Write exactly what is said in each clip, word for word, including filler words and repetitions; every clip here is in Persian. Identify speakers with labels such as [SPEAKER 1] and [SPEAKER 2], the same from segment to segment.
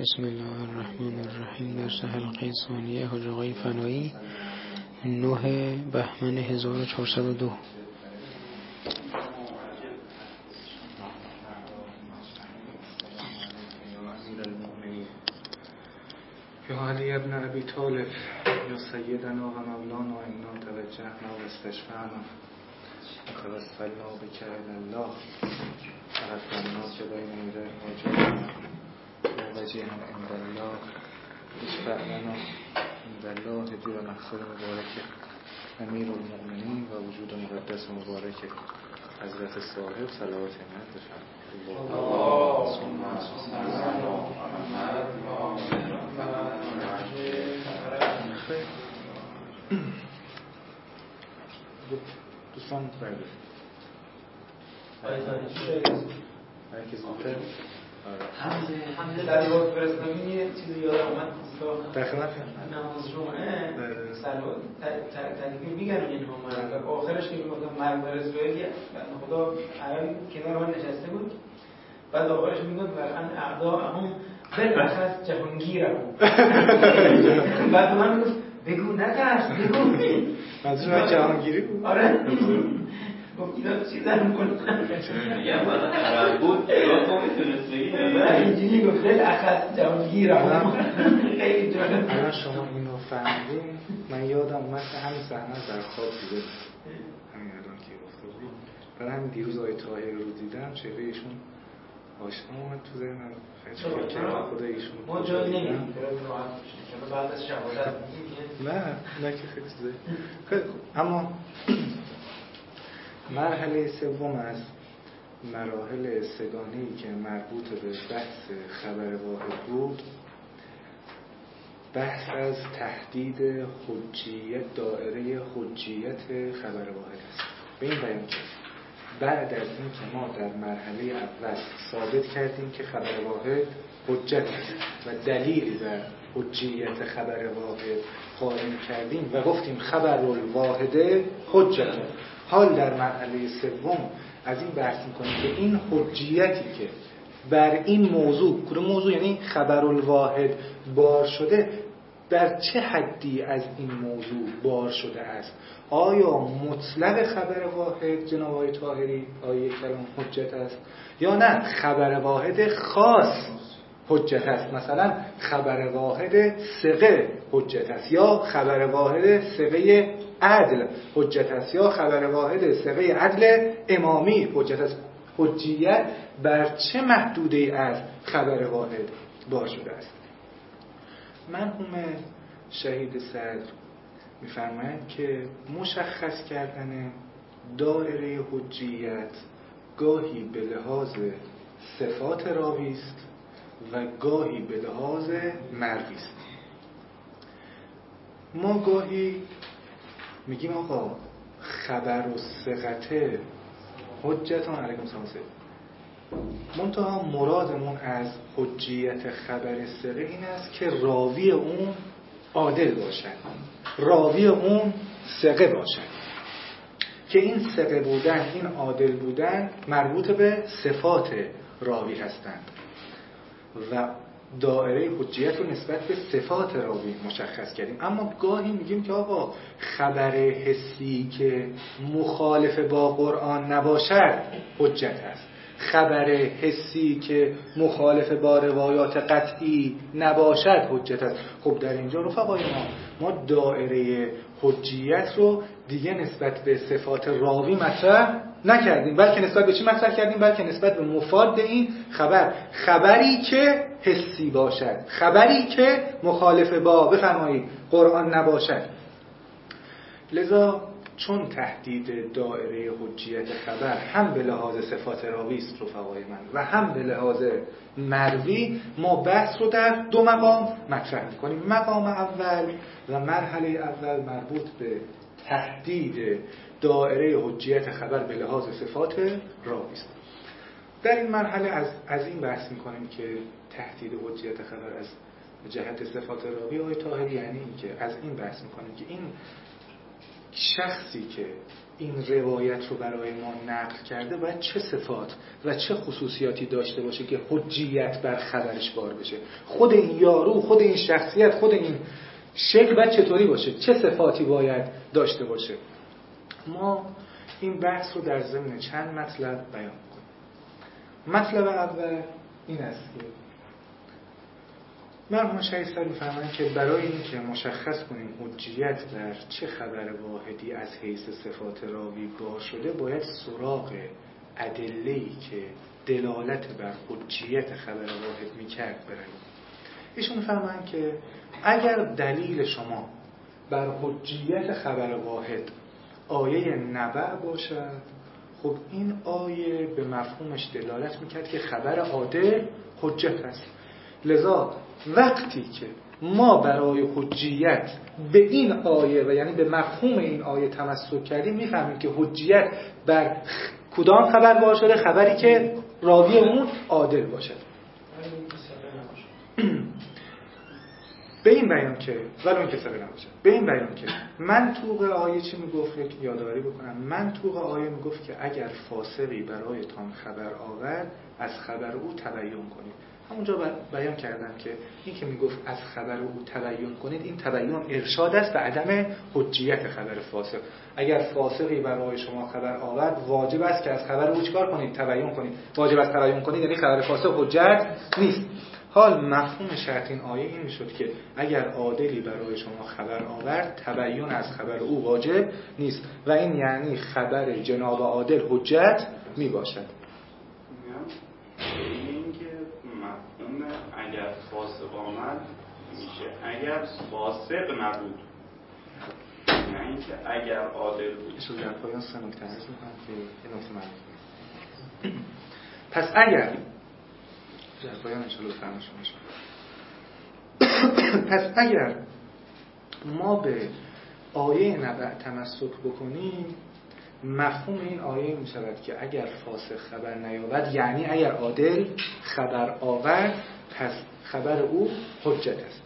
[SPEAKER 1] بسم الله الرحمن الرحیم. درس حلقه ثانیه حاج آقای فنایی، نه بهمن هزار و چهارصد و دو.
[SPEAKER 2] یا علی ابن ابی طالب یا سیدنا و مولانا انا توجهنا و استشفعنا توسلنا بک الی الله عرفنا که بین یدی حاجتنا یا وجیها عند الله اشفع لنا عند الله دیر مقصد مبارک امیر المؤمنین و وجود مقدس مبارک حضرت صاحب صلوات نعت بفرمایید. اللهم صل علی محمد. دوستان برده هرکی زودتر
[SPEAKER 3] همه در یاد فرستادین یه چیزی یادم اومد
[SPEAKER 2] در خدمت
[SPEAKER 3] نماز جمعه سلوات تدیگه میگن این هم آخرش که میگفتم مرگ برس باید خدا الان کنار من نشسته بود، بعد آخرش میگن فرعن اعدا هم بلخص جهانگیر هم بعد من میگفت بگو نترس بگو
[SPEAKER 2] منظور جهانگیری بود.
[SPEAKER 3] آره گفت اینا چی در میکنه
[SPEAKER 4] میگم بالا خراب بود اگه تو میتونست بگی
[SPEAKER 3] نه اینجوری گفت بلخص جهانگیر هم خیلی جالب.
[SPEAKER 2] الان شما اینو فهمیدین من یادم اومد که همین صحنه در خواب دیده همین الان که گفته بودی، برای همین دیروز آیه طاهری رو دیدم چهره ایشون آشنا اومد تو ذهنم. خیلی که خدا ایشون
[SPEAKER 3] ما جایی نمیدیم بعد از شهادت
[SPEAKER 2] نه نه که خیلی چیزه. خیلی خوب، اما مرحله سوم از مراحل سگانه‌ای که مربوط به بحث خبر واحد بود، بحث از تحدید حجیت، دائره حجیت خبر واحد است. به این بیان که بعد از این که ما در مرحله اول ثابت کردیم که خبر واحد حجت است و دلیلی بر حجیت خبر واحد قائم کردیم و گفتیم خبر الواحد حجت، حال در مرحله سوم از این بحث می‌کنیم که این حجیتی که بر این موضوع، کدوم موضوع یعنی خبر الواحد بار شده، در چه حدی از این موضوع بار شده است؟ آیا مطلق خبر واحد جناب آقای طاهری آیه کلام حجت است یا نه خبر واحد خاص حجت است؟ مثلا خبر واحد ثقه حجت است یا خبر واحد ثقه عدل حجت است یا خبر واحد ثقه عدل امامی حجت است. حجیت بر چه محدوده از خبر واحد بار شده است؟ مرحوم شهید صدر می‌فرمایند که مشخص کردن دایره حجیت گاهی به لحاظ صفات راوی است و گاهی به لحاظ مروی است. ما گاهی میگیم آقا خبر و ثقته حجتان علیکم سلام، منتها مرادمون از حجیت خبر ثقه این است که راوی اون عادل باشد، راوی اون ثقه باشد، که این ثقه بودن، این عادل بودن مربوط به صفات راوی هستند و دایره حجیت رو نسبت به صفات راوی مشخص کردیم. اما گاهی میگیم که آقا خبر حسی که مخالف با قرآن نباشد حجت است، خبر حسی که مخالف با روایات قطعی نباشد حجت است. خب در اینجا رفقای ما ما دایره حجیت رو دیگه نسبت به صفات راوی مطرح نکردیم، بلکه نسبت به چی مطرح کردیم؟ بلکه نسبت به مفاد این خبر، خبری که حسی باشد، خبری که مخالف با بفرمایید قرآن نباشد. لذا چون تحدید دایره حجیت خبر هم به لحاظ صفات راوی است رفقای من و هم به لحاظ مروی، ما بحث رو در دو مقام مطرح می‌کنیم. مقام اول و مرحله اول مربوط به تحدید دایره حجیت خبر به لحاظ صفات راوی است. در این مرحله از از این بحث می‌کنیم که تحدید حجیت خبر از جهت صفات راوی آقای طاهری یعنی این که از این بحث می‌کنیم که این شخصی که این روایت رو برای ما نقل کرده باید چه صفات و چه خصوصیاتی داشته باشه که حجیت بر خبرش بار بشه. خود این یارو، خود این شخصیت، خود این شکل باید چطوری باشه، چه صفاتی باید داشته باشه. ما این بحث رو در ضمن چند مطلب بیان کنیم. مطلب اول این است که مرحوم شیخ می‌فرمایند که برای اینکه مشخص کنیم حجیت در چه خبر واحدی از حیث صفات راوی بار شده، باید سراغ ادله‌ای که دلالت بر حجیت خبر واحد می‌کرد بریم. ایشون می‌فرمایند که اگر دلیل شما بر حجیت خبر واحد آیه نبع باشد، خب این آیه به مفهومش دلالت می‌کرد که خبر عادل حجت است. لذا وقتی که ما برای حجیت به این آیه و یعنی به مفهوم این آیه تمسک کردیم، میفهمیم که حجیت بر کدام خبر بار شده؟ خبری که راوی اون عادل باشد. به این بیان که ولو این کسبه نباشه، به این بیان که منطوق آیه چی میگفت که یادآوری بکنم. منطوق آیه میگفت که اگر فاسقی برایتان خبر آورد، از خبر او تبیین کنید. همونجا بیان کردم که این که میگفت از خبر او تبیین کنید، این تبیین ارشاد است به عدم حجیت خبر فاسق. اگر فاسقی برای شما خبر آورد، واجب است که از خبر او چیکار کنید؟ تبیین کنید. واجب است تبیین کنید، یعنی خبر فاسق حجت نیست. حال مفهوم شرط این آیه این میشد که اگر عادلی برای شما خبر آورد، تبیین از خبر او واجب نیست و این یعنی خبر جناب عادل حجت می باشد.
[SPEAKER 5] این که مفهوم اگر فاسق آمد میشه اگر فاسق نبود، نه اینکه اگر عادل بود.
[SPEAKER 2] ایشون در پایان سه نکته عرض می‌کنم که این نکته معنی. پس اگر در پایان انشاءالله فهمش میشه. پس اگر ما به آیه نبع تمسک بکنیم، مفهوم این آیه می شود که اگر فاسق خبر نیاورد، یعنی اگر عادل خبر آورد، پس خبر او حجت است.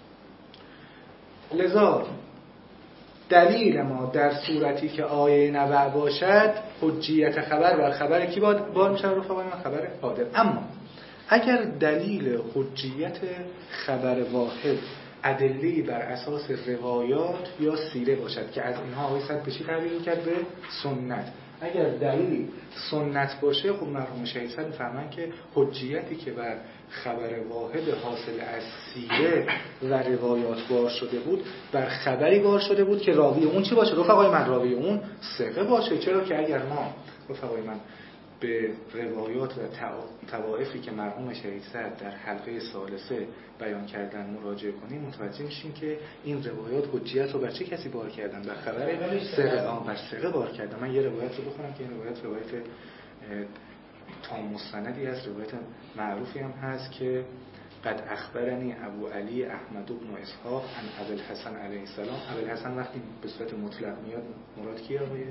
[SPEAKER 2] لذا دلیل ما در صورتی که آیه نبع باشد، حجیت خبر بر خبر کی بار می شود؟ رفقای من خبر عادل. اما اگر دلیل حجیت خبر واحد ادله‌ای بر اساس روایات یا سیره باشد که از اینها آقای صد به چی تبدیل کرد؟ به سنت. اگر دلیلی سنت باشه، خب مرحوم شهید صد می‌فهمن که حجیتی که بر خبر واحد حاصل از سیره و روایات بار شده بود، بر خبری بار شده بود که راوی اون چی باشه؟ رفقای من راوی اون ثقه باشه. چرا که اگر ما رفقای من به روایات و طوائفی که مرحوم شهید صد در حلقه ثالثه بیان کردن مراجعه کنیم، متوجه میشیم که این روایات حجیت رو بر چه کسی بار کردن؟ بر خبر ثقه، آن بر ثقه بار کردن. من یه روایت رو بخونم که این روایت روایت تام مستندی است، روایت معروفی هم هست که قد اخبرنی ابو علی احمد بن اسحاق عن ابی الحسن علیه السلام. ابی الحسن وقتی به صورت مطلق میاد مراد کیه آقایه؟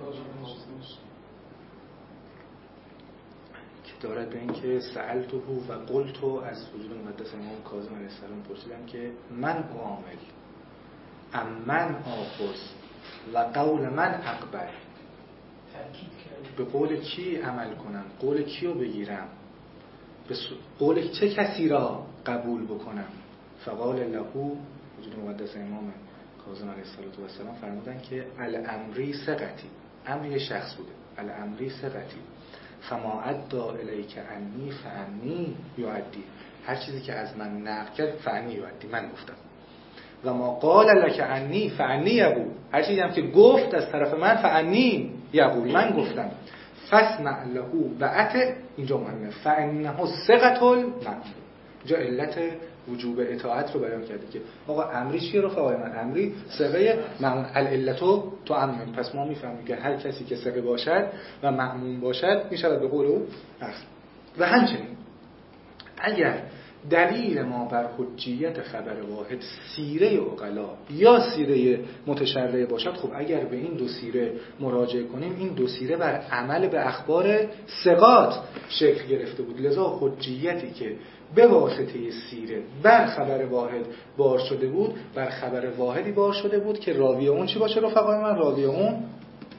[SPEAKER 2] دارد به این که سألته و قلت از وجود مقدس امام کاظم علیه السلام پرسیدم که من اعامل ام من آخذ و قول من اقبل، به قول کی عمل کنم، قول کی رو بگیرم، به قول چه کسی را قبول بکنم. فقال له، وجود مقدس امام کاظم علیه السلام فرمودن که الامری ثقتی، امری شخص بوده، الامری ثقتی فما ادعا الیک انی فانی یعدی، هر چیزی که از من نقل کرد فانی یعدی، من گفتم. و ما قال لک انی فانی یقول، هر چیزی هم که گفت از طرف من فانی یقول، من گفتم. فاسمع له و اطع، اینجا مهمه، فانه ثقة المأمور. اینجا علت وجوب اطاعت رو بیان کرده که آقا امری چیه رو فقای من؟ امری ثقه مأمون، العلتو تو امن. پس ما میفهمیم که هر کسی که ثقه باشد و مأمون باشد میشود به قول او اخذ. و همچنین اگر دلیل ما بر حجیت خبر واحد سیره عقلا یا سیره متشرع باشد، خب اگر به این دو سیره مراجعه کنیم، این دو سیره بر عمل به اخبار ثقات شکل گرفته بود. لذا حجیتی که به واسطه سیره بر خبر واحد بار شده بود، بر خبر واحدی بار شده بود که راوی اون چی باشه رفقای من؟ راوی اون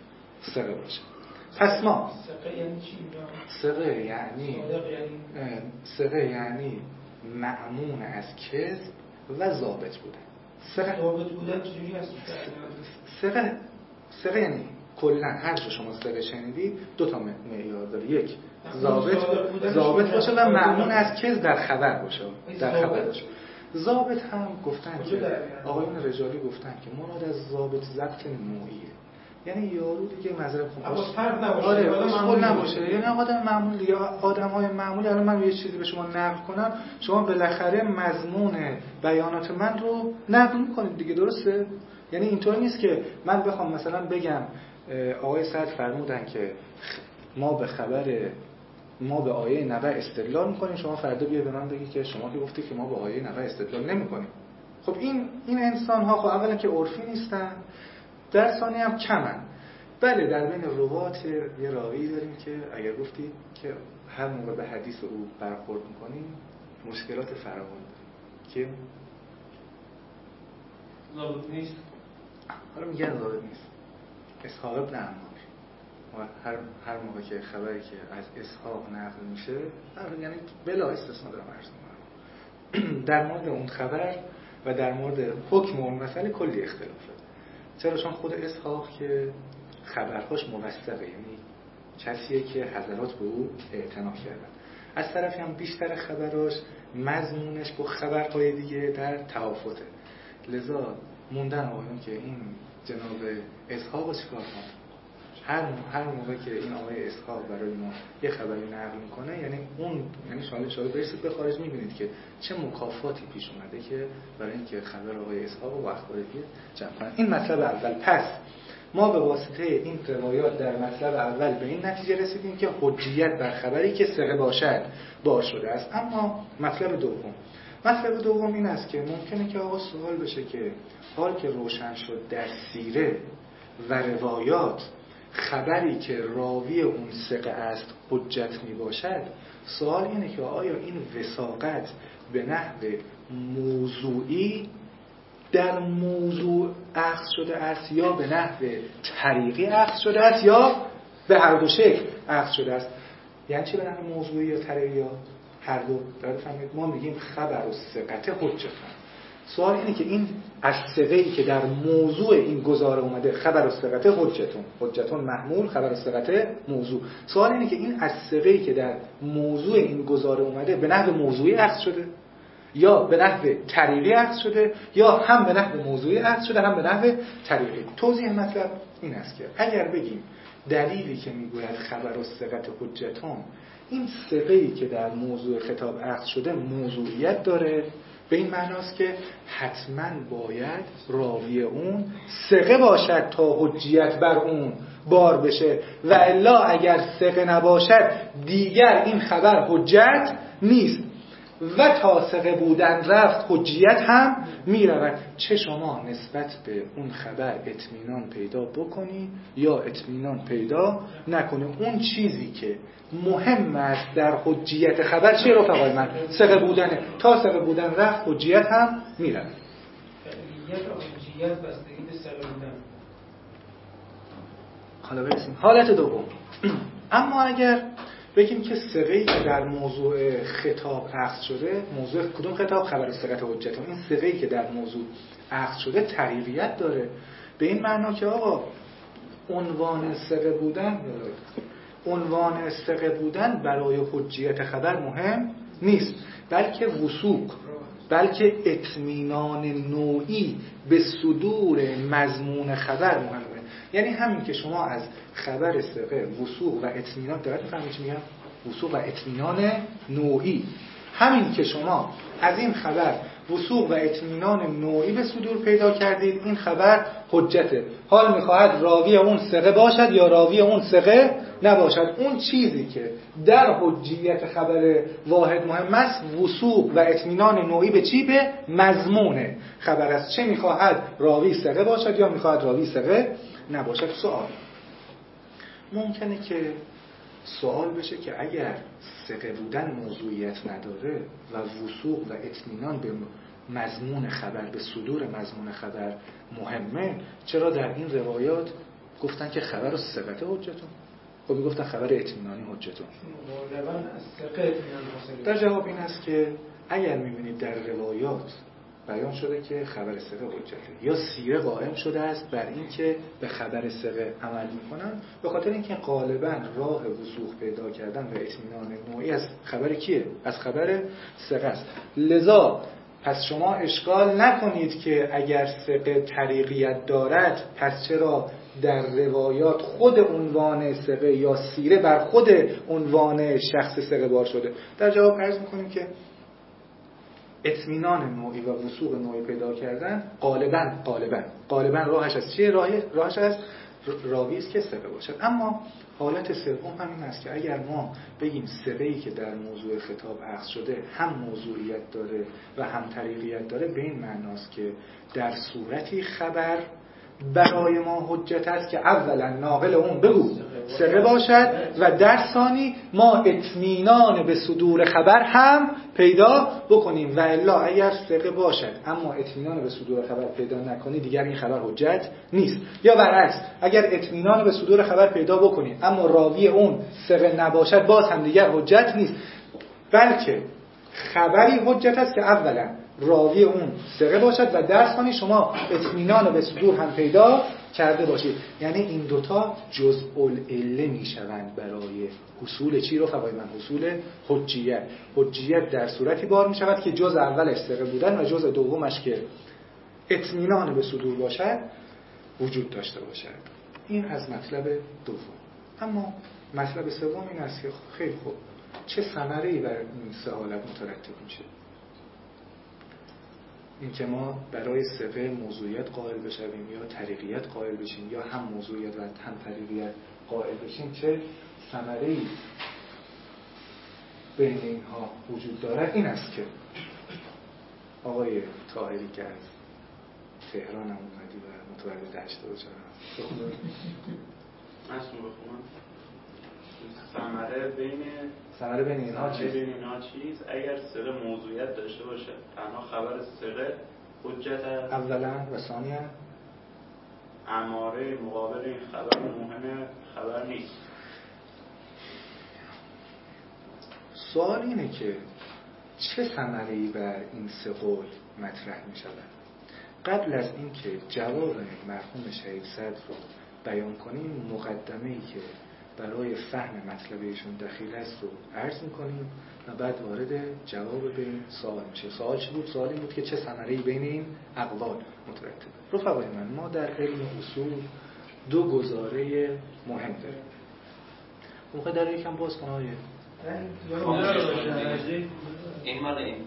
[SPEAKER 2] ثقه باشه. پس ما
[SPEAKER 3] ثقه یعنی چی؟
[SPEAKER 2] ثقه یعنی ثقه یعنی مأمون از کذب و ضابط بودن. ثقه
[SPEAKER 3] ضابط بودن چجوری هست؟
[SPEAKER 2] ثقه ثقه یعنی کلا هر جا شما ثقه شنیدید دو تا معیار داره، یک ضابط ضابط باشه و مأمون از کذب در خبر باشه، در خبر باشه. ضابط هم گفتن که آقایون رجالی گفتن که مراد از ضابط ضبط نوعیه، یعنی یارو دیگه معذرت
[SPEAKER 3] خواهم فرد نباشه،
[SPEAKER 2] آره آدم نباشه، یعنی آدم معمولی یا آدم‌های معمولی. الان من یه چیزی به شما نقل کنم، شما بالاخره مضمون بیانات من رو نقل می‌کنید دیگه، درسته؟ یعنی اینطوری نیست که من بخوام مثلا بگم آقای سعد فرمودن که ما به خبر ما به آیه نبأ استدلال می‌کنیم، شما فردا بیا به من بگی که شما که گفتی که ما به آیه نبأ استدلال نمی‌کنیم. خب این این انسان‌ها خب اولا که عرفی نیستن، در ثانی هم کمن. بله در بین روات یه راوی داریم که اگر گفتید که هر موقع به حدیث او برخورد می‌کنیم مشکلات فراوان داریم که
[SPEAKER 3] ضابط نیست.
[SPEAKER 2] حالا میگن ضابط نیست. اسحاق ابن عمار و هر هر موقع که خبری که از اسحاق نقل میشه، یعنی بلا استثنا دارم عرض می‌کنم، در مورد اون خبر و در مورد حکم اون مسئله کلی اختلافه. چرا؟ چون خود اسحاق که خبرهاش موثقه، یعنی کسیه که حضرات به او اعتنا کردن. از طرفی هم بیشتر خبراش مضمونش با خبرهای دیگه در تفاوته. لذا موندن آقایون که این جناب اسحاق چیکار کنه؟ هر هر موقع که این آقای اسحاق برای ما یه خبری نقل میکنه، یعنی اون یعنی شاید شاید برسید به خارج میبینید که چه مکافاتی پیش اومده که برای اینکه خبر آقای اسحاق و اخبار دیگه جمع کنن. این مطلب اول. پس ما به واسطه این روایات در مطلب اول به این نتیجه رسیدیم که حجیت بر خبری که ثقه باشد بار شده است. اما مطلب دوم مطلب دوم این است که ممکنه که آقا سوال بشه که حال که روشن شد در سیره و روایات خبری که راوی اون ثقه است حجت می باشد، سوال اینه که آیا این وثاقت به نحو موضوعی در موضوع اخذ شده است یا به نحو طریقی اخذ شده است یا به هر دو شکل اخذ شده است؟ یعنی چه به نحو موضوعی یا طریقی یا هر دو؟ بفهمید ما میگیم خبر و ثقت حجت. سوال اینه که این از ثقه‌ای که در موضوع این گزاره اومده خبر و ثقت حجتون حجتون محمول خبر و ثقت موضوع، سوال اینه که این از ثقه‌ای که در موضوع این گزاره اومده به نحو موضوعی اخذ شده یا به نحو طریقی اخذ شده یا هم به نحو موضوعی اخذ شده هم به نحو طریقی. توضیح مطلب این است که اگر بگیم دلیلی که میگوید خبر و ثقت حجتون، این ثقه‌ای که در موضوع خطاب اخذ شده موضوعیت داره، به این معناست که حتما باید راوی اون ثقه باشد تا حجیت بر اون بار بشه و الا اگر ثقه نباشد دیگر این خبر حجت نیست و تا ثقه بودن رفت حجیت هم میرود. چه شما نسبت به اون خبر اطمینان پیدا بکنی یا اطمینان پیدا نکنی، اون چیزی که مهم است در حجیت خبر چیه رفقای من؟ ثقه بودنه. تا ثقه بودن رفت حجیت هم میرود.
[SPEAKER 3] حجیت بستگی به ثقه بودن.
[SPEAKER 2] حالا برسیم حالت دوم. اما اگر بگیم که ثقه‌ای که در موضوع خطاب اخذ شده، موضوع کدوم خطاب؟ خبر ثقت حجت، این ثقه‌ای که در موضوع اخذ شده طریقیت داره، به این معنا که آقا عنوان ثقه بودن عنوان ثقه بودن برای حجیت خبر مهم نیست، بلکه وثوق، بلکه اطمینان نوعی به صدور مضمون خبر مهمه. یعنی همین که شما از خبر ثقه وثوق و اطمینان دارید، می‌فهمید چی میگم؟ وثوق و اطمینان نوعی، همین که شما از این خبر وثوق و اطمینان نوعی به صدور پیدا کردید، این خبر حجته. حال می‌خواهد راوی اون ثقه باشد یا راوی اون ثقه نباشد، اون چیزی که در حجیت خبر واحد مهم است وثوق و اطمینان نوعی به چی؟ به مضمون خبر است. چه می‌خواهد راوی ثقه باشد یا می‌خواهد راوی ثقه نباشد. سوال ممکنه که سوال بشه که اگر ثقه بودن موضوعیت نداره و وثوق و اطمینان به مضمون خبر، به صدور مضمون خبر مهمه، چرا در این روایات گفتن که خبر ثقت حجتون. خب میگفتن خبر اطمینانی حجتون. در جواب این است که اگر میبینید در روایات بیان شده که خبر ثقه حجته یا سیره قائم شده است بر این که به خبر ثقه عمل میکنن، به خاطر اینکه غالبا راه وثوق پیدا کردن و اطمینان نوعی از خبر کیه؟ از خبر ثقه است. لذا پس شما اشکال نکنید که اگر ثقه طریقیت دارد پس چرا در روایات خود عنوان ثقه یا سیره بر خود عنوان شخص ثقه بار شده. در جواب عرض میکنیم که اطمینان نوعی و وثوق نوعی پیدا کردن غالبا غالبا غالبا راهش از چیه؟ راه راهش از راوی است که ثقه باشد. اما حالت سوم همین است که اگر ما بگیم ثقه‌ای که در موضوع خطاب اخذ شده هم موضوعیت داره و هم طریقیت داره، به این معناست که در صورتی خبر برای ما حجت است که اولا ناقل اون بگو ثقه باشد و در ثانی ما اطمینان به صدور خبر هم پیدا بکنیم، و الا اگر ثقه باشد اما اطمینان به صدور خبر پیدا نکنی دیگر این خبر حجت نیست. یا برعکس اگر اطمینان به صدور خبر پیدا بکنی اما راوی اون ثقه نباشد باز هم دیگر حجت نیست، بلکه خبری حجت است که اولا راوی اون ثقه باشد و در ثانی شما اطمینان به صدور هم پیدا کرده باشید. یعنی این دوتا جزء العله میشوند برای حصول چی رو فوای من؟ حصول حجیت. حجیت در صورتی بار میشود که جزء اولش ثقه بودن و جزء دومش که اطمینان به صدور باشد وجود داشته باشد. این از مطلب دوم. اما مطلب سوم این است که خیلی خوب چه ثمره‌ای بر این سه حالت مترتب میشه؟ این که ما برای ثقه موضوعیت قائل بشویم یا طریقیت قائل بشیم یا هم موضوعیت و هم طریقیت قائل بشیم، چه ثمره‌ای بین اینها وجود دارد؟ این است که آقای طاهری که از تهران هم اومدی و متولد هشتاد و چهار
[SPEAKER 5] اصلا بخونم ثمره بین
[SPEAKER 2] ثمره بین اینها چیز؟
[SPEAKER 5] بین اینها چیز اگر ثقه موضوعیت داشته باشه تنها خبر ثقه حجت است
[SPEAKER 2] اولا و ثانیا
[SPEAKER 5] اماره مقابل این خبر مهم خبر نیست.
[SPEAKER 2] سوال اینه که چه ثمره‌ای بر این سه قول مطرح می شود؟ قبل از اینکه جواب مرحوم شهید صدر رو بیان کنیم مقدمه‌ای که برای فهم مطلب ایشون دخیل است رو عرض می‌کنیم و بعد وارد جواب به این سوال میشه. سوال چی بود؟ سوال این بود که چه ثمره‌ای بین این اقوال مترتبه. رفقای من، ما در علم اصول دو گزاره مهم داریم. موقع در یکم باز کنه های
[SPEAKER 4] این مال این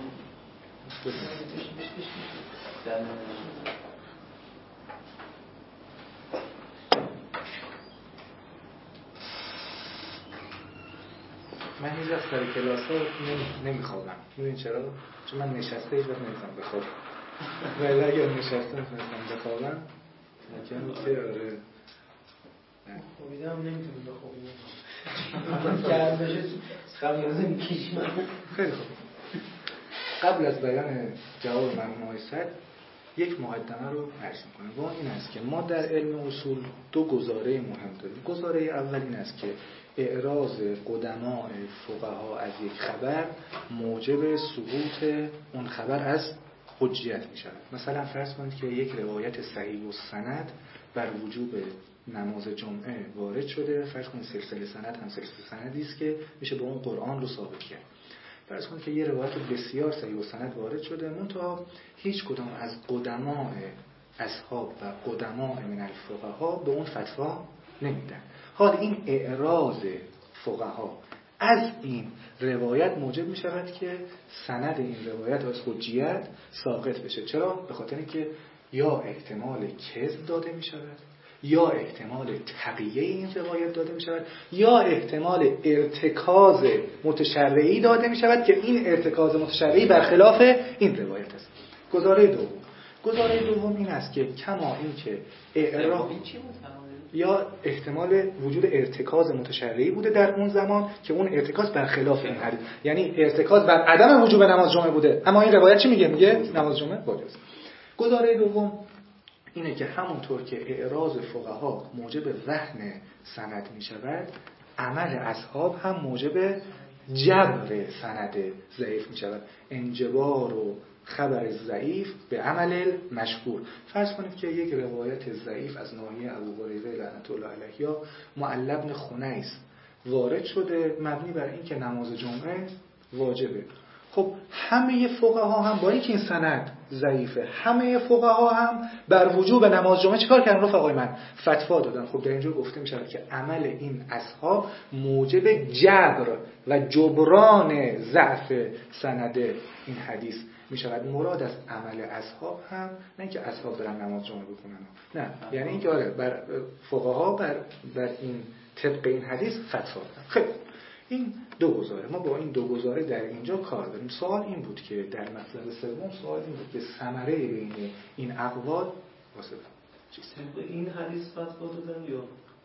[SPEAKER 2] من هیچ وقت در کلاس ها نمیخوابم. میدونین چرا؟ چون من نشسته هیچ وقت نمیتونم بخوابم. ولی اگر نشسته میتونم بخوابم ممکنه که آره
[SPEAKER 3] خوابیده هم نمیتونم بخوابم. گرم بشه خمیازه میکشیم.
[SPEAKER 2] خیلی خوب. قبل از بیان جواب مرحوم آقای صدر یک مقدمه رو عرض می‌کنم. و این است که ما در علم اصول دو گزاره مهم داریم. گزاره اول این است که اعراض قدماء فقها از یک خبر موجب سقوط اون خبر از حجیت می‌شود. مثلا فرض کنید که یک روایت صحیح و سند بر وجوب نماز جمعه وارد شده. فرض کنید سلسله سند هم سلسله سندی است که میشه به اون قرآن رو ثابت کرد. فرض کنید که یه روایت بسیار صحیح و سند وارد شده، منتها هیچ کدام از قدماء اصحاب و قدماء من الفقها به اون فتوا نمیدن. حال این اعراض فقها از این روایت موجب می شود که سند این روایت از حجیت ساقط بشه. چرا؟ به خاطر اینکه یا احتمال کذب داده می شود، یا احتمال تقیه این روایت داده می شود، یا احتمال ارتکاز متشرعی داده می شود که این ارتکاز متشرعی برخلاف این روایت است. گزاره دوم گزاره دوم این است که کما این که اعراض یا احتمال وجود ارتکاز متشرعی بوده در اون زمان که اون ارتکاز برخلاف این حدیث، یعنی ارتکاز بر عدم وجوب نماز جمعه بوده، اما این روایت چی میگه؟ میگه نماز جمعه واجب است. گزاره دوم اینه که همونطور که اعراض فقها موجب وهن سند می شود، عمل اصحاب هم موجب جبر سند ضعیف می شود. انجبار و خبر ضعیف به عمل مشهور. فرض کنید که یک روایت ضعیف از ناحیه ابو هریره لعنت الله علیه یا معل بن خنیس وارد شده مبنی بر این که نماز جمعه واجبه. خب همه فقها هم با اینکه این سند ضعیفه، همه فقها هم بر وجوب نماز جمعه چیکار کردن رفقای من؟ فتوا دادن. خب در اینجا گفته می شود که عمل این اصحاب موجب جبر و جبران ضعف سند این حدیث می شود. مراد از عمل اصحاب هم نه اینکه اصحاب برن نماز جمعه بکنن، نه، یعنی اینکه آره بر فقها بر بر این طبق این حدیث فتوا دادن. خب این دو گزاره، ما با این دو گزاره در اینجا کار داریم. سوال این بود که در مطلب سوم سوال این بود که ثمره بین این اقوال واسه چیست؟
[SPEAKER 6] به این حدیث فتوا دادن یا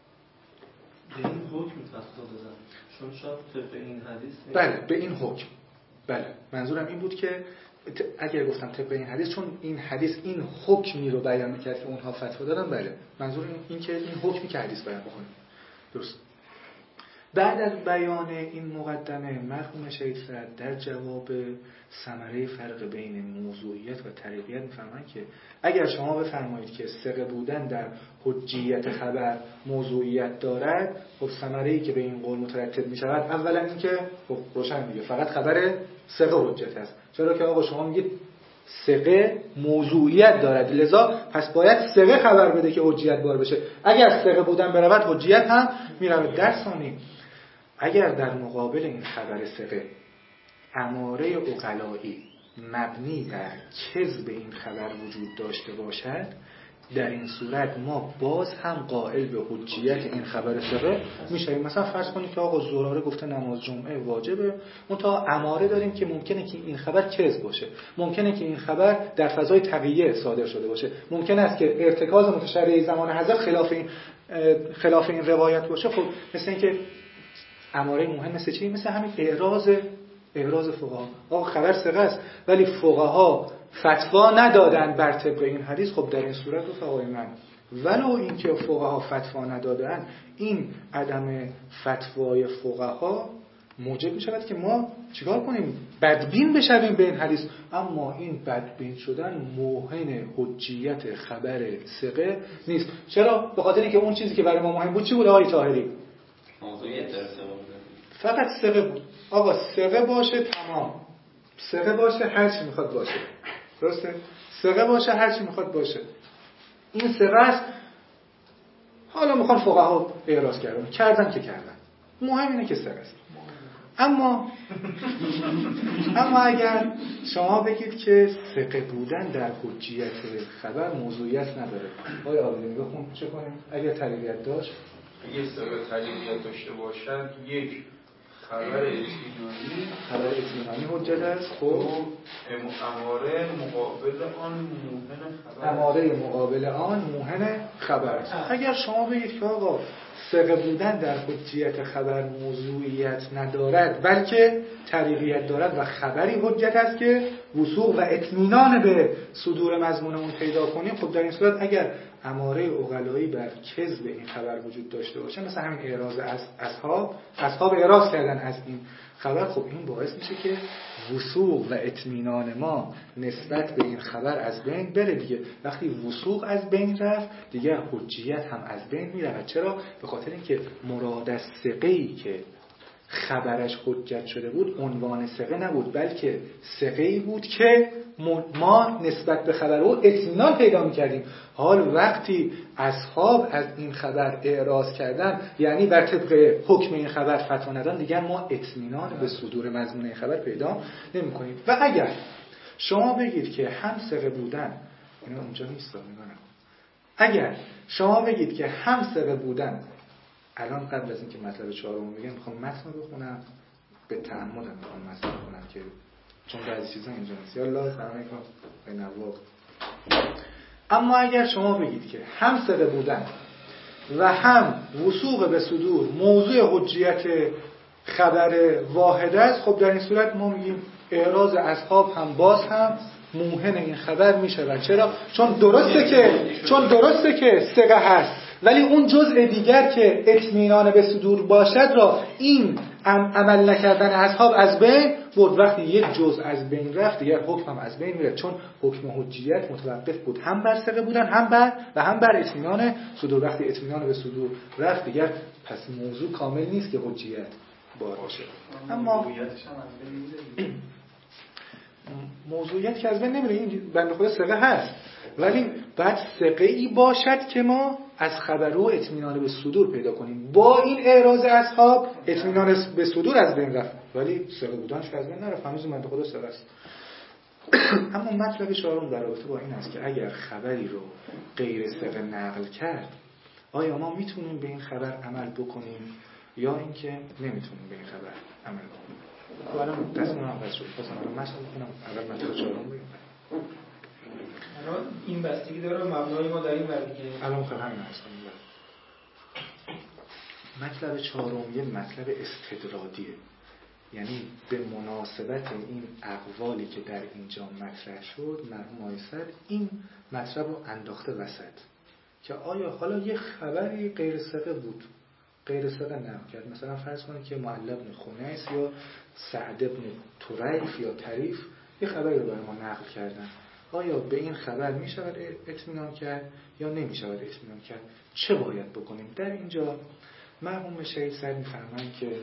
[SPEAKER 6] به این حکم فتوا دادن؟ چون شاید طبق این حدیث نیست.
[SPEAKER 2] بله به این حکم. بله منظورم این بود که اگر گفتم طبق این حدیث چون این حدیث این حکمی رو بیان می‌کرد که اونها فتوا دادن، بله منظور این که این حکمی که حدیث بیان بکنه. درست. بعد از بیان این مقدمه مرحوم شهید سعد در جواب ثمره فرق بین موضوعیت و طریقیت می‌فرمایند که اگر شما بفرمایید که ثقه بودن در حجیت خبر موضوعیت دارد، خب ثمره‌ای که به این قول مترتب می‌شود اولا این که خب روشن میگه فقط خبر ثقه حجت است. چرا که آقا شما میگید ثقه موضوعیت دارد، لذا پس باید ثقه خبر بده که حجیت بار بشه. اگر ثقه بودن برود حجیت هم میرود. در ثانی اگر در مقابل این خبر ثقه اماره عقلایی مبنی بر کذب این خبر وجود داشته باشد، در این صورت ما باز هم قائل به حجیت این خبر ثقه میشیم. مثلا فرض کنید که آقا زراره گفته نماز جمعه واجبه، منتها اماره داریم که ممکنه که این خبر کذب باشه، ممکنه که این خبر در فضای تقیه صادر شده باشه، ممکن است که ارتکاز متشریع زمان حضرت خلاف این خلاف این روایت باشه. خب مثل اینکه اماره مهم مثل چی؟ مثل همین اعراض اعراض فقها. آقا خبر ثقه است ولی فقها فتوا ندادن بر طبق این حدیث. خب در این صورت رفقای من ولو اینکه فقها فتوا ندادن، این عدم فتوای فقها موجب می شود که ما چیکار کنیم؟ بدبین بشویم به این حدیث. اما این بدبین شدن موهن حجیت خبر ثقه نیست. چرا؟ به خاطر اینکه اون چیزی که برای ما مهم بود چی بود آقای طاهری؟
[SPEAKER 4] موضوعیت در ثقه.
[SPEAKER 2] فقط ثقه بود. آقا ثقه باشه تمام، ثقه باشه هر چی میخواد باشه. درسته؟ ثقه باشه هر چی میخواد باشه. این ثقه است. حالا میخوان فقها اعراض کردن کردن که کردن، مهم اینه که ثقه است. اما اما اگر شما بگید که ثقه بودن در حجیت خبر موضوعیت نداره، آقای آبادی بخون چه کنیم؟ اگر طریقیت داشت،
[SPEAKER 7] اگه ثقه طریقیت داشته باشد، یک خبر اطمینانی
[SPEAKER 2] خبر اطمینانی حجت است. خب
[SPEAKER 7] اماره مقابل آن موهن خبر
[SPEAKER 2] اماره مقابل آن موهن خبر است. اگر شما بگید که آقا ثقه بودن در حجیت خبر موضوعیت ندارد بلکه طریقیت دارد و خبری حجت است که وثوق و اطمینان به صدور مضمون اون پیدا کنیم، خب در این صورت اگر اماره عقلایی بر کذب این خبر وجود داشته باشه، مثلا همین اعراض از اصحاب اصحاب اعراض کردن از این خبر، خب این باعث میشه که وثوق و اطمینان ما نسبت به این خبر از بین بره دیگه. وقتی وثوق از بین رفت دیگه حجیت هم از بین میره. چرا؟ به خاطر اینکه مراد از ثقه‌ای که خبرش حجت شده بود عنوان ثقه نبود، بلکه ثقه‌ای بود که ما نسبت به خبر او اطمینان پیدا می‌کردیم. حال وقتی اصحاب از این خبر اعراض کردن، یعنی بر طبق حکم این خبر فتوا ندادن، دیگر ما اطمینان به صدور مضمون این خبر پیدا نمی‌کنیم. و اگر شما بگید که هم ثقه بودن، اینا اونجا نیست میگم، اگر شما بگید که هم ثقه بودن، الان قبل از اینکه مطلب چهارم بگم میخوام متن رو بخونم، به تعمدم میخوام متن بخونم که چون بعضی چیزا اینجا نیست. یا الله سلام علیکم به نواب. اما اگر شما بگید که هم ثقه بودن و هم وثوق به صدور موضوع حجیت خبر واحد است، خب در این صورت ما میگیم اعراض اصحاب هم باز هم موهن این خبر میشود. چرا؟ چون درسته که چون درسته که ثقه هست، ولی اون جزء دیگر که اطمینان به صدور باشد را این عمل نکردن اصحاب از بین برد. وقتی یک جزء از بین رفت دیگر حکم هم از بین میره، چون حکم حجیت متوقف بود هم بر ثقه بودن هم بر و هم بر اطمینان صدور. وقتی اطمینان به صدور رفت دیگر پس موضوع کامل نیست که حجیت بار باشه. اما موضوعیت که از بین نمیره، این بنده خدا ثقه هست، ولی بعد ثقه ای باشد که ما از خبر و اطمینان به صدور پیدا کنیم. با این اعراض اصحاب اطمینان به صدور از بین رفت، ولی ثقه بودنش از بین نرفت، هنوز بنده خدا ثقه است. اما مطلب چهارم در رابطه با این است که اگر خبری رو غیر ثقه نقل کرد، آیا ما میتونیم به این خبر عمل بکنیم یا اینکه نمیتونیم به این خبر عمل بکنیم؟ خب الان دست من عوض شد، پس الان مشغول کنم اول مطلب چهارم بگم.
[SPEAKER 3] الان این بستگی داره مبنای ما در این وردی که
[SPEAKER 2] الان خب همین هست. مطلب چهارم یه مطلب استدرادیه، یعنی به مناسبت این اقوالی که در اینجا مطرح شد مرحوم آقای صدر این مطلب رو انداخته وسط که آیا حالا یه خبری غیر ثقه بود، غیر ثقه نقل کرد، مثلا فرض کنید که معلی بن خنیس یا سعد بن طریف یا طریف یه خبری رو برای ما نقل کردن، آیا به این خبر می شود اطمینان کرد یا نمی شود اطمینان کرد؟ چه باید بکنیم؟ در اینجا مرحوم شهید صدر می‌فرمایند که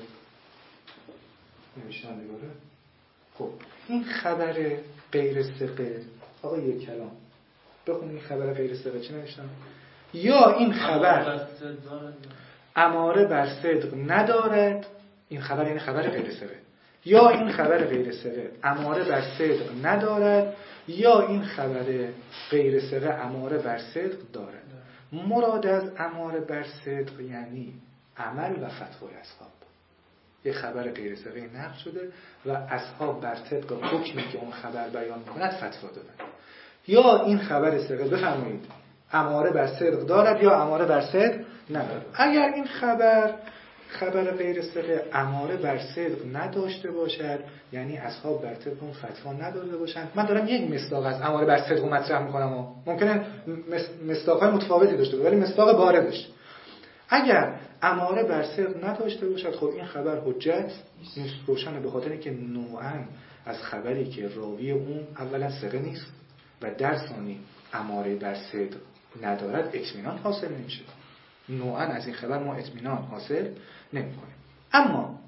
[SPEAKER 2] نوشتن دیگاره خب این خبر غیر ثقه، آقا یک کلام بخونید این خبر غیر ثقه چه نوشتن؟ یا این خبر اماره بر صدق ندارد، این خبر یعنی خبر غیر ثقه، یا این خبر غیر ثقه اماره بر صدق ندارد، یا این خبر غیر ثقه اماره بر صدق دارد. مراد از اماره بر صدق یعنی عمل و فتوای اصحاب. یه خبر غیر ثقه نقل شده و اصحاب بر طبق حکمی که اون خبر بیان می‌کند فتوا دادن. یا این خبر ثقه بفرمایید اماره بر صدق دارد یا اماره بر صدق ندارد. اگر این خبر خبر غیر ثقه اماره بر صدق نداشته باشد، یعنی اصحاب بر طبق اون فتوا نداده باشند، من دارم یک مصداق از اماره بر صدق مطرح می‌کنم و ممکنه مصداق‌های متفاوتی داشته باشه ولی مصداق واردش اگر اماره بر صدق نداشته باشد، خب این خبر حجت نیست، روشنه، به خاطر اینکه نوعاً از خبری که راوی اون اولا ثقه نیست و در ثانی اماره بر صدق ندارد اطمینان حاصل نمیشه. نوعاً از این خبر ما اطمینان حاصل نمی‌کنیم. اما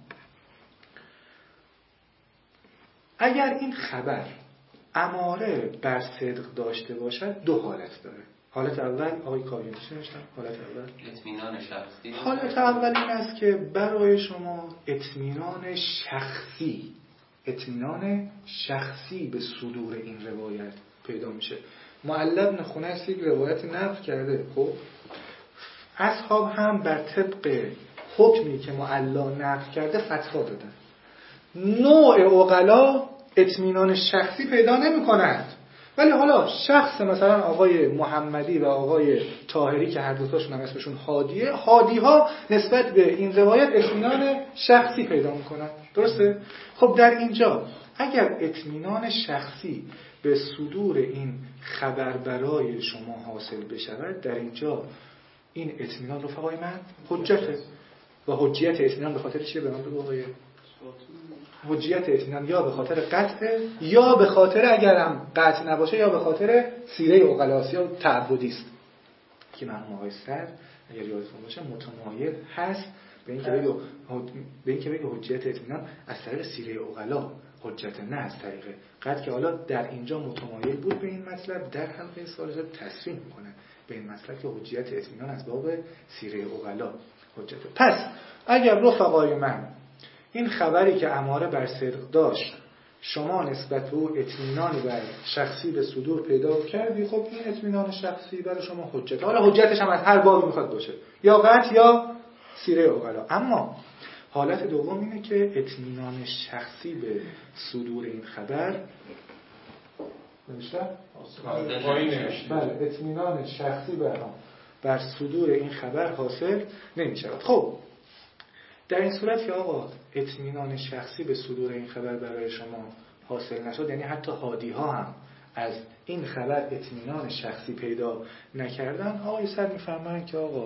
[SPEAKER 2] اگر این خبر اماره بر صدق داشته باشد دو حالت داره. حالت اول آقای کاویانی چی نوشتن؟ حالت اول
[SPEAKER 4] اطمینان شخصی.
[SPEAKER 2] حالت اول این است که برای شما اطمینان شخصی اطمینان شخصی به صدور این روایت پیدا میشه. معلی بن خنیس یک روایت نقل کرده، خب اصحاب هم بر طبق حکمی که معلی نقل کرده فتوا دادن. نوع عقلا اطمینان شخصی پیدا نمی‌کنند، ولی حالا شخص مثلا آقای محمدی و آقای طاهری که هر دو تاشون هم اسمشون هادیه، هادی ها نسبت به این روایت اطمینان شخصی پیدا میکنن. درسته؟ خب در اینجا اگر اطمینان شخصی به صدور این خبر برای شما حاصل بشود، در اینجا این اطمینان رفقای من حجته و حجیت اطمینان به خاطر چیه؟ به من بگو آقای حجیت اطمینان یا به خاطر قطع یا به خاطر اگرم قطع نباشه یا به خاطر سیره عقلاست یا تعبدی است که مرحوم آقای صدر اگر یادتون باشه متمایل هست به این که بگه به این که بگه حجیت اطمینان از طریق سیره عقلا حجت، نه از طریق قطع، که حالا در اینجا متمایل بود به این مطلب، در حلقه ثالثه تصریح میکنه به این مطلب که حجیت اطمینان از باب سیره عقلا حجت. پس اگر رفقای من این خبری که اماره بر صدق داشت شما نسبت به او اطمینانی بر شخصی به صدور پیدا کردی، خب این اطمینان شخصی برای شما حجت. حالا حجتش هم از هر بابی میخواد باشه، یا قطع یا سیره عقلا. اما حالت دوم اینه که اطمینان شخصی به صدور این خبر نمیشه؟ بله، اطمینان شخصی بر بر صدور این خبر حاصل نمیشود. خب در این صورت که آقا اطمینان شخصی به صدور این خبر برای شما حاصل نشد، یعنی حتی هادی ها هم از این خبر اطمینان شخصی پیدا نکردن، آقای سر میفرمایند که آقا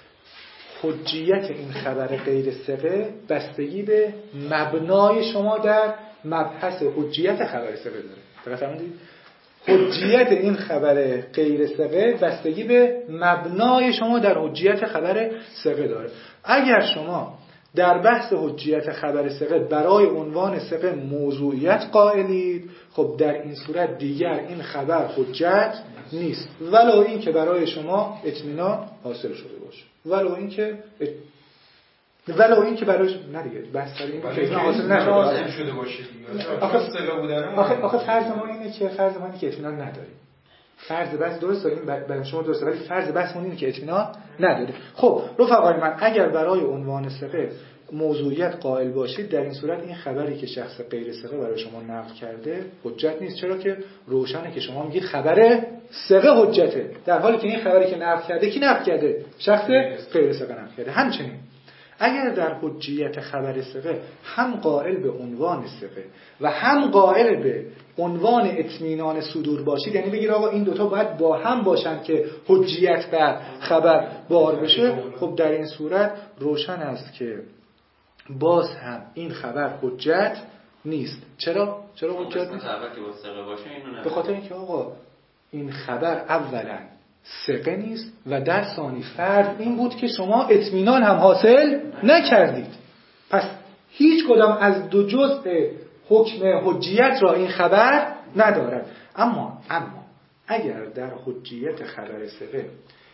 [SPEAKER 2] حجیت این خبر غیر ثقه بستگی به مبنای شما در مبحث حجیت خبر ثقه داره. دقیق فهمیدید؟ حجیت این خبر غیر ثقه بستگی به مبنای شما در حجیت خبر ثقه داره. اگر شما در بحث حجیت خبر ثقه برای عنوان ثقه موضوعیت قائلید، خب در این صورت دیگر این خبر حجت نیست، ولو این که برای شما اطمینان حاصل شده باشه، ولو این که ات... ولو این که برای نه دیگه بحث سر این که اطمینان حاصل نشده
[SPEAKER 7] شده باشه دیگه.
[SPEAKER 2] آخه اصطلاح بودن آخه آخه فرض ما اینه که فرض ما اینه که اطمینان نداریم. فرض بحث درست داریم برای شما درسته، ولی فرض بحث اینه که اطمینان نداره. خب رفقای من، اگر برای عنوان ثقه موضوعیت قائل باشید، در این صورت این خبری که شخص غیر ثقه برای شما نقل کرده حجت نیست، چرا که روشنه که شما میگید خبر ثقه حجته، در حالی که این خبری که نقل کرده کی نقل کرده؟ شخص غیر ثقه نقل کرده. همچنین اگر در حجیت خبر ثقه هم قائل به عنوان ثقه و هم قائل به عنوان اطمینان صدور باشید، یعنی بگید آقا این دوتا باید با هم باشند که حجیت بر خبر بار بشه، خب در این صورت روشن است که باز هم این خبر حجت نیست. چرا؟ چرا حجت نیست؟ به خاطر اینکه آقا این خبر اولا ثقه نیست و در ثانی فرض این بود که شما اطمینان هم حاصل نکردید. پس هیچ کدام از دو جزء حکم حجیت را این خبر ندارد. اما اما اگر در حجیت خبر ثقه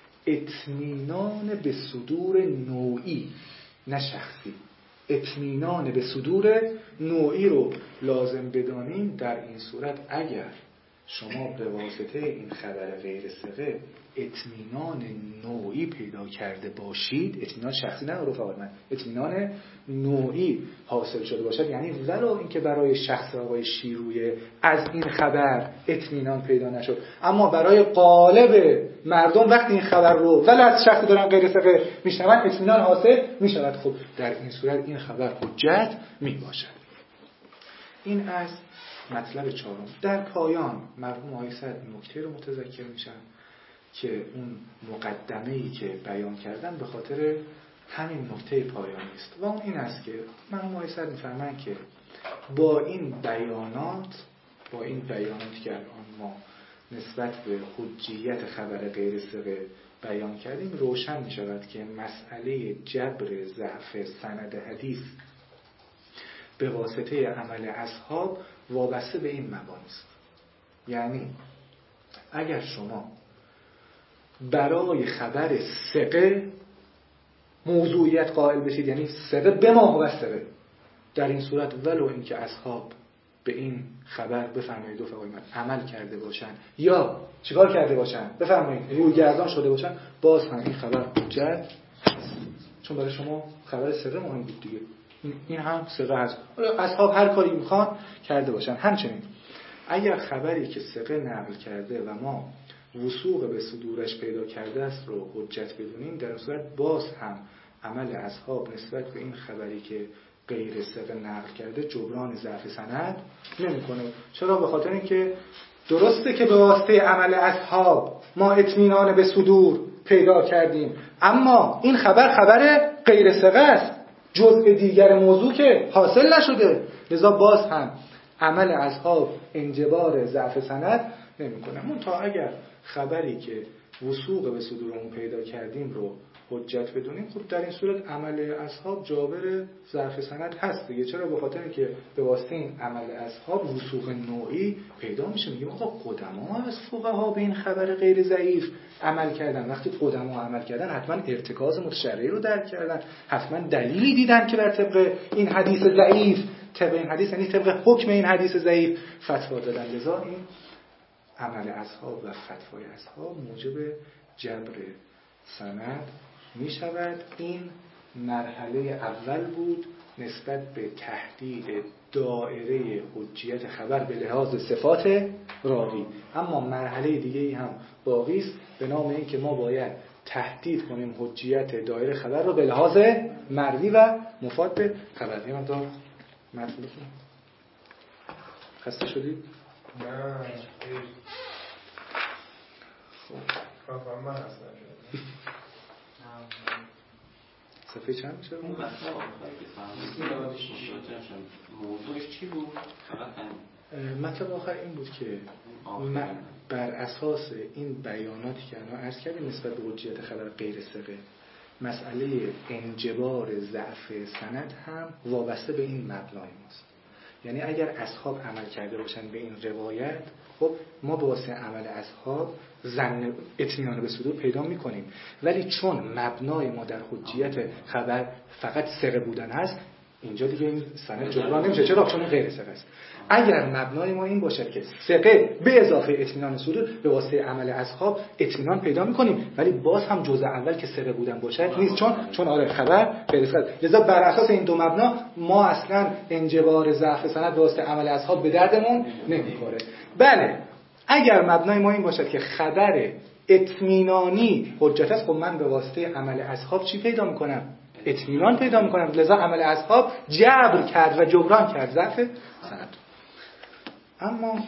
[SPEAKER 2] اطمینان به صدور نوعی نه شخصی، اطمینان به صدور نوعی رو لازم بدانیم، در این صورت اگر شما به واسطه این خبر غیر ثقه اطمینان نوعی پیدا کرده باشید، اطمینان شخصی نه رفقا من، اطمینان نوعی حاصل شده باشد، یعنی ولو اینکه برای شخص آقای شیرویه از این خبر اطمینان پیدا نشد، اما برای قالب مردم وقتی این خبر رو ولو از شخصی دارن غیر ثقه میشنون اطمینان حاصل میشود، خب در این صورت این خبر حجت میباشد. این از مطلب چهارم. در پایان مرحوم آقای سعد نکته رو متذکر میشن که اون مقدمه‌ای که بیان کردن به خاطر همین نکته پایانی است و اون این است که مرحوم آقای سعد میفرمایند که با این بیانات با این بیاناتی که الان ما نسبت به حجیت خبر غیر ثقه بیان کردیم روشن می شود که مسئله جبر ضعف سند حدیث به واسطه عمل اصحاب وابسته به این مبانی است. یعنی اگر شما برای خبر ثقه موضوعیت قائل بشید، یعنی ثقه به ما هو ثقه، در این صورت ولو اینکه اصحاب به این خبر بفرمایید دو فقای من عمل کرده باشن یا چیکار کرده باشن بفرمایید روی گردان شده باشن، باز هم این خبر حجت، چون برای شما خبر ثقه مهم بود دیگه، این هم ثقه هست، اصحاب هر کاری میخوان کرده باشن. همچنین اگر خبری که ثقه نقل کرده و ما وثوق به صدورش پیدا کرده است رو حجت بدونیم، در صورت باز هم عمل اصحاب نسبت به این خبری که غیر ثقه نقل کرده جبران ضعف سند نمیکنه. چرا؟ به خاطر اینکه درسته که به واسطه عمل اصحاب ما اطمینان به صدور پیدا کردیم، اما این خبر خبر غیر ثقه است، جزء دیگر موضوع که حاصل نشده، لذا باز هم عمل اصحاب انجبار ضعف سند نمیکنه. منتها اگر خبری که وثوق به صدورمون پیدا کردیم رو حجت بدونیم، خب در این صورت عمل اصحاب جابر ضعف سند هست دیگه. چرا؟ به خاطر اینکه به واسطه این عمل اصحاب وثوق نوعی پیدا میشه. میگیم آقا قدما از فقها به این خبر غیر ضعیف عمل کردن. وقتی قدما عمل کردن حتما ارتکاز متشرعی رو درک کردن، حتما دلیلی دیدن که بر طبق این حدیث ضعیف، طبق این حدیث یعنی طبق حکم این حدیث ضعیف فتوا دادن. لذا این عمل اصحاب و فتوای اصحاب موجب جبر سند می شود. این مرحله اول بود نسبت به تحدید دایره حجیت خبر به لحاظ صفات راوی. اما مرحله دیگه هم باقی است به نام این که ما باید تحدید کنیم حجیت دایره خبر رو به لحاظ مروی و مفاد به خبر. یه مقدار مطلب خسته شدید؟
[SPEAKER 7] نه کافم من هست نشد.
[SPEAKER 2] صفحه چند میشه؟
[SPEAKER 4] اون مطلب آخری که فهمیدیم موضوعش چی بود؟
[SPEAKER 2] مطلب آخر این بود که بر اساس این بیاناتی که الان عرض کردیم نسبت به حجیت خبر غیر ثقه، مسئله انجبار ضعف سند هم وابسته به این مبنای ماست. یعنی اگر اصحاب عمل کرده باشن به این روایت، خب ما به واسه عمل اصحاب ظن اطمینان به صدور پیدا میکنیم، ولی چون مبنای ما در حجیت خبر فقط ثقه بودن هست، اینجا دیگه این سند جبران نمیشه. چرا؟ چون غیر ثقه است. اگر مبنای ما این باشد که ثقه به اضافه اطمینان صدور، به واسطه عمل اصحاب اطمینان پیدا میکنیم، ولی باز هم جزء اول که ثقه بودن باشد نیست، چون چون آره خبر غیر ثقه. لذا بر اساس این دو مبنا ما اصلا انجبار ضعف سند به واسطه عمل اصحاب به دردمون نمیخوره. بله اگر مبنای ما این باشد که خبر اطمینانی حجت است، خب من به واسطه عمل اصحاب چی پیدا میکنم؟ اطمینان پیدا میکنم. لذا عمل اصحاب جبر کرد و جبران کرد ضعف سند. اما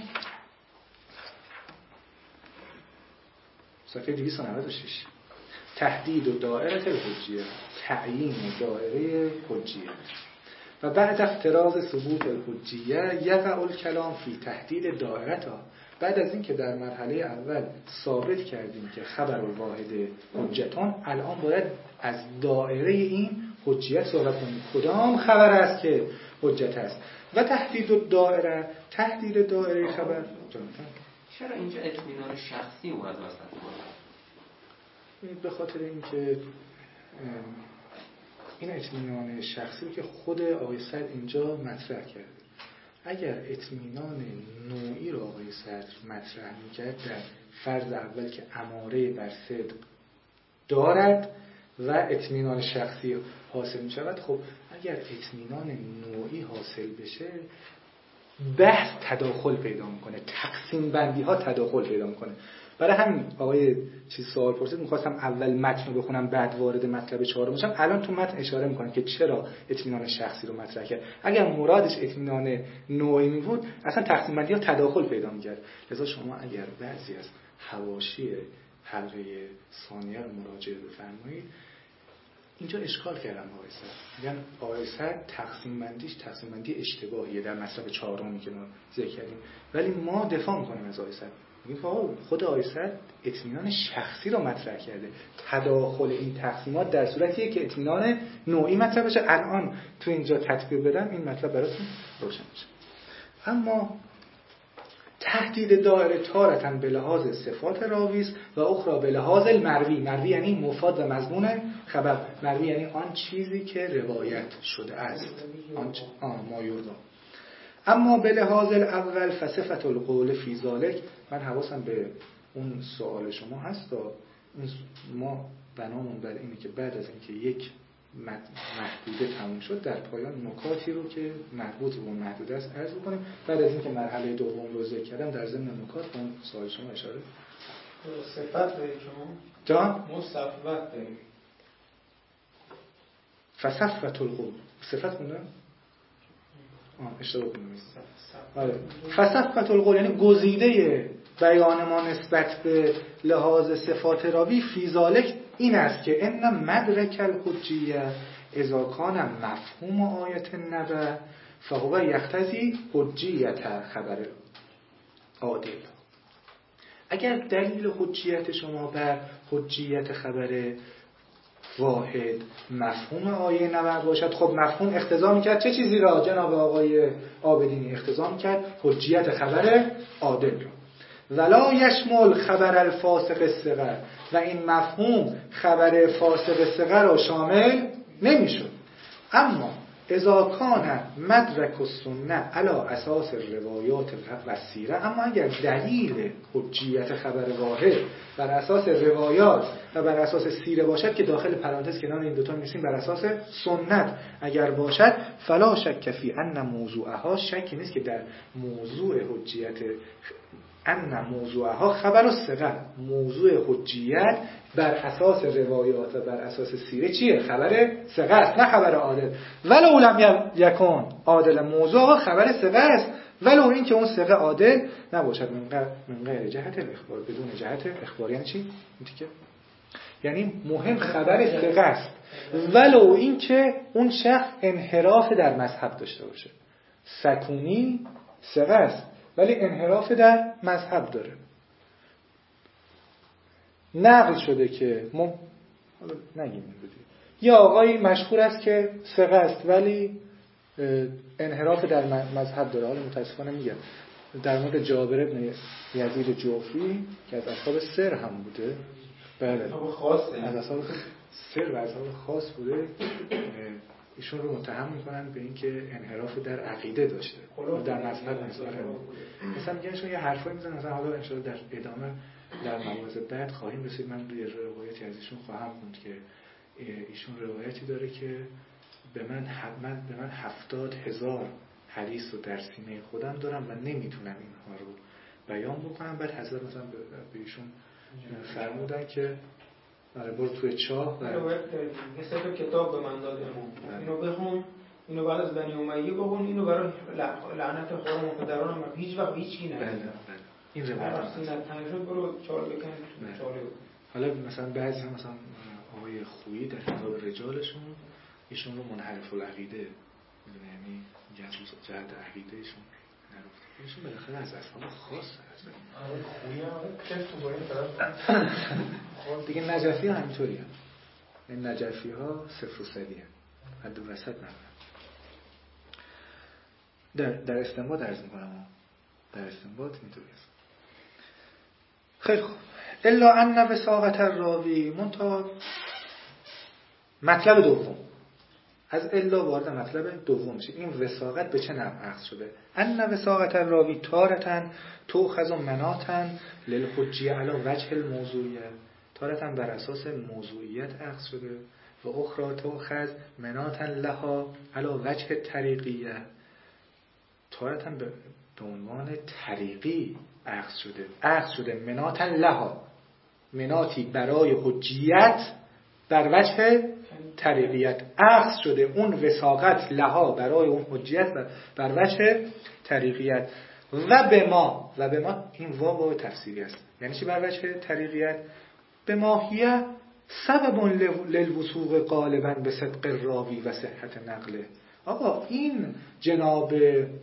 [SPEAKER 2] صفحه دویست و نود و شش تحدید و دائره الحجیه، تعیین دائره حجیه. و بعد افتراض ثبوت الحجیه یقع الکلام فی تحدید دائرتها. بعد از این که در مرحله اول ثابت کردیم که خبر الواحد حجتون، الان باید از دائره این حجیت صحبت کنیم. کدام خبر است که حجت است؟ و تحدید الدائره، تحدید دائره خبر.
[SPEAKER 4] چرا اینجا اطمینان شخصی اومد وسط؟
[SPEAKER 2] به خاطر اینکه این اطمینان شخصی که خود آقای صدر اینجا مطرح کرده. اگر اطمینان نوعی رو آقای صدر مطرح میکرد در فرض اول که اماره بر صدق دارد و اطمینان شخصی حاصل میشود، خب اگر اطمینان نوعی حاصل بشه بحث تداخل پیدا میکنه، تقسیم بندی ها تداخل پیدا میکنه. برای همین آقای چیز سوال پرسید، میخواستم اول متن رو بخونم بعد وارد مطلب چهارم بشم. الان تو متن اشاره میکنم که چرا اطمینان شخصی رو مطرح کرد. اگر مرادش اطمینان نوعی می بود اصلا تقسیم بندی ها تداخل پیدا میکرد. لذا شما اگر بعضی از حواشی حلقه ثانیه رو مراجعه بفرمایید، اینجا اشکال کردم آقای صدر. میگن آقای صدر تقسیم بندیش تقسیم بندی اشتباهیه در مطلب چهارمی که ما ذکر کردیم، ولی ما دفاع میکنیم از آقای صدر. میگه خود آقای صدر اطمینان شخصی رو مطرح کرده. تداخل این تقسیمات در صورتیه که اطمینان نوعی مطرح بشه. الان تو اینجا تطبیق بدم این مطلب براتون روشن میشه. اما تحدید دائره تارتن به لحاظ صفات راویست و اخرى به لحاظ المروی. مروی یعنی مفاد و مضمون خبر. مروی یعنی آن چیزی که روایت شده است، آن آن ما یردا. اما به لحاظ الاول فصفت القول فی ذالک. من حواسم به اون سوال شما هست. اون ما بنامون بر اینه که بعد از اینکه یک محدوده تموم شد در پایان نکاتی رو که مربوط به اون محدوده است عرض بکنیم. بعد از اینکه مرحله دوم رو ذکر کردم در ضمن نکات به اون سوال شما اشاره.
[SPEAKER 3] صفت دارید شما؟
[SPEAKER 2] جان؟
[SPEAKER 3] ما صفت داریم.
[SPEAKER 2] فصفت القول صفت خونده؟ آه اشتباه کنیم. آره. فصفت القول یعنی گزیده بیان ما نسبت به لحاظ صفات راوی فی ذالک این است که ان مدرک الحجیه اذا کان مفهوم آیت النبأ فهو یقتضی حجیت خبر عادل. اگر دلیل حجیت شما بر حجیت خبر واحد مفهوم آیه نبأ باشد، خب مفهوم اقتضا میکرد چه چیزی را جناب آقای عابدینی؟ اقتضا میکرد حجیت خبر عادل را. ولا یشمل خبر الفاسق الصغر و این مفهوم خبر فاسق الصغر را شامل نمیشد. اما اذا کان مدرک السنه علی اساس روایات و سیره، اما اگر دلیل حجیت خبر واحد بر اساس روایات و بر اساس سیره باشد که داخل پرانتز کنار این دوتا می‌نویسیم بر اساس سنت اگر باشد، فلا شک فی ان موضوعها، شکی نیست که در موضوع حجیت ان موضوعها خبر الصغر، موضوع حجیت بر اساس روایات و بر اساس سیره چیه؟ خبر صغر است، نه خبر عادل. ولو لم یکن عادل، موضوع خبر صغر است ولو این که اون ثقه عادل نباشد من غیر جهت الاخبار، بدون جهت اخبار. یعنی چی؟ که یعنی مهم خبر ثقه است ولو این که اون شخص انحراف در مذهب داشته باشه. سکونی ثقه است ولی انحراف در مذهب داره. نقل شده که ما نگیم این بودی یا آقایی مشهور است که ثقه است ولی انحراف در مذهب داره. حالا متاسفانه میگم در مورد جابر بن یزید جعفی که از اصحاب سر هم بوده، بله
[SPEAKER 3] خاصه
[SPEAKER 2] از اصحاب سر و اصحاب خاص بوده، ایشون رو متهم میکنن به اینکه انحراف در عقیده داشته در مذهب نسبت مثلا میگن ایشون یه حرفایی میزنن مثلا حالا ان شاءالله در ادامه در مواضع بعد خواهیم رسید. من یه روایتی از ایشون خواهم خوند که ایشون روایتی داره که به من من به من هفتاد هزار حدیث رو در سینه خودم دارم و نمیتونم اینها رو بیان بکنم. بعد حضرت مثلا به ایشون فرمودن که برای برو توی چاه و
[SPEAKER 3] یه سه کتاب به من داد امام، اینو بخون، اینو بعد از بنی امیه بخون، اینو برای لعنت خودم و پدرانم و هیچ وقت هیچ کی نگه.
[SPEAKER 2] این روایت هست.
[SPEAKER 3] تنشون برو چال بکن چاله.
[SPEAKER 2] حالا مثلا بعضی هم مثلا آقای خویی در کتاب رجالشون ایشون رو منحرف العقیده میدونه، یعنی جهت جهت عقیدهشون نرفته. ایشون بالاخره از اصحاب خاص هست.
[SPEAKER 7] آقای خویی هم که تو با این طرف
[SPEAKER 2] دیگه نجفی ها همینطوری هم. این نجفی ها صفر و صدی هم. حد وسط ندارن. در در استنباط عرض میکنم، در استنباط اینطوری است. خیلی خوب. الا ان وثاقت الراوی منتها مطلب دوم از الا وارد مطلب دوم میشه. این وثاقت به چه نحو اخذ شده؟ ان وثاقت الراوی تارتن تؤخذ مناتا للحجیه علی وجه الموضوعیه، تارتن بر اساس موضوعیت اخذ شده و اخرى تؤخذ مناتا لها علی وجه طریقیه، تارتن به عنوان طریقی اخذ شده. اخذ شده مناتا لها، مناتی برای حجیت بر وجه طریقیت اخذ شده اون وثاقت لها برای اون حجیت بر وجه طریقیت. و به ما و به ما این واو واو تفسیری است. یعنی چی بر وجه طریقیت؟ به ماهیه سبب للوثوق غالبا به صدق راوی و صحت نقله. آقا این جناب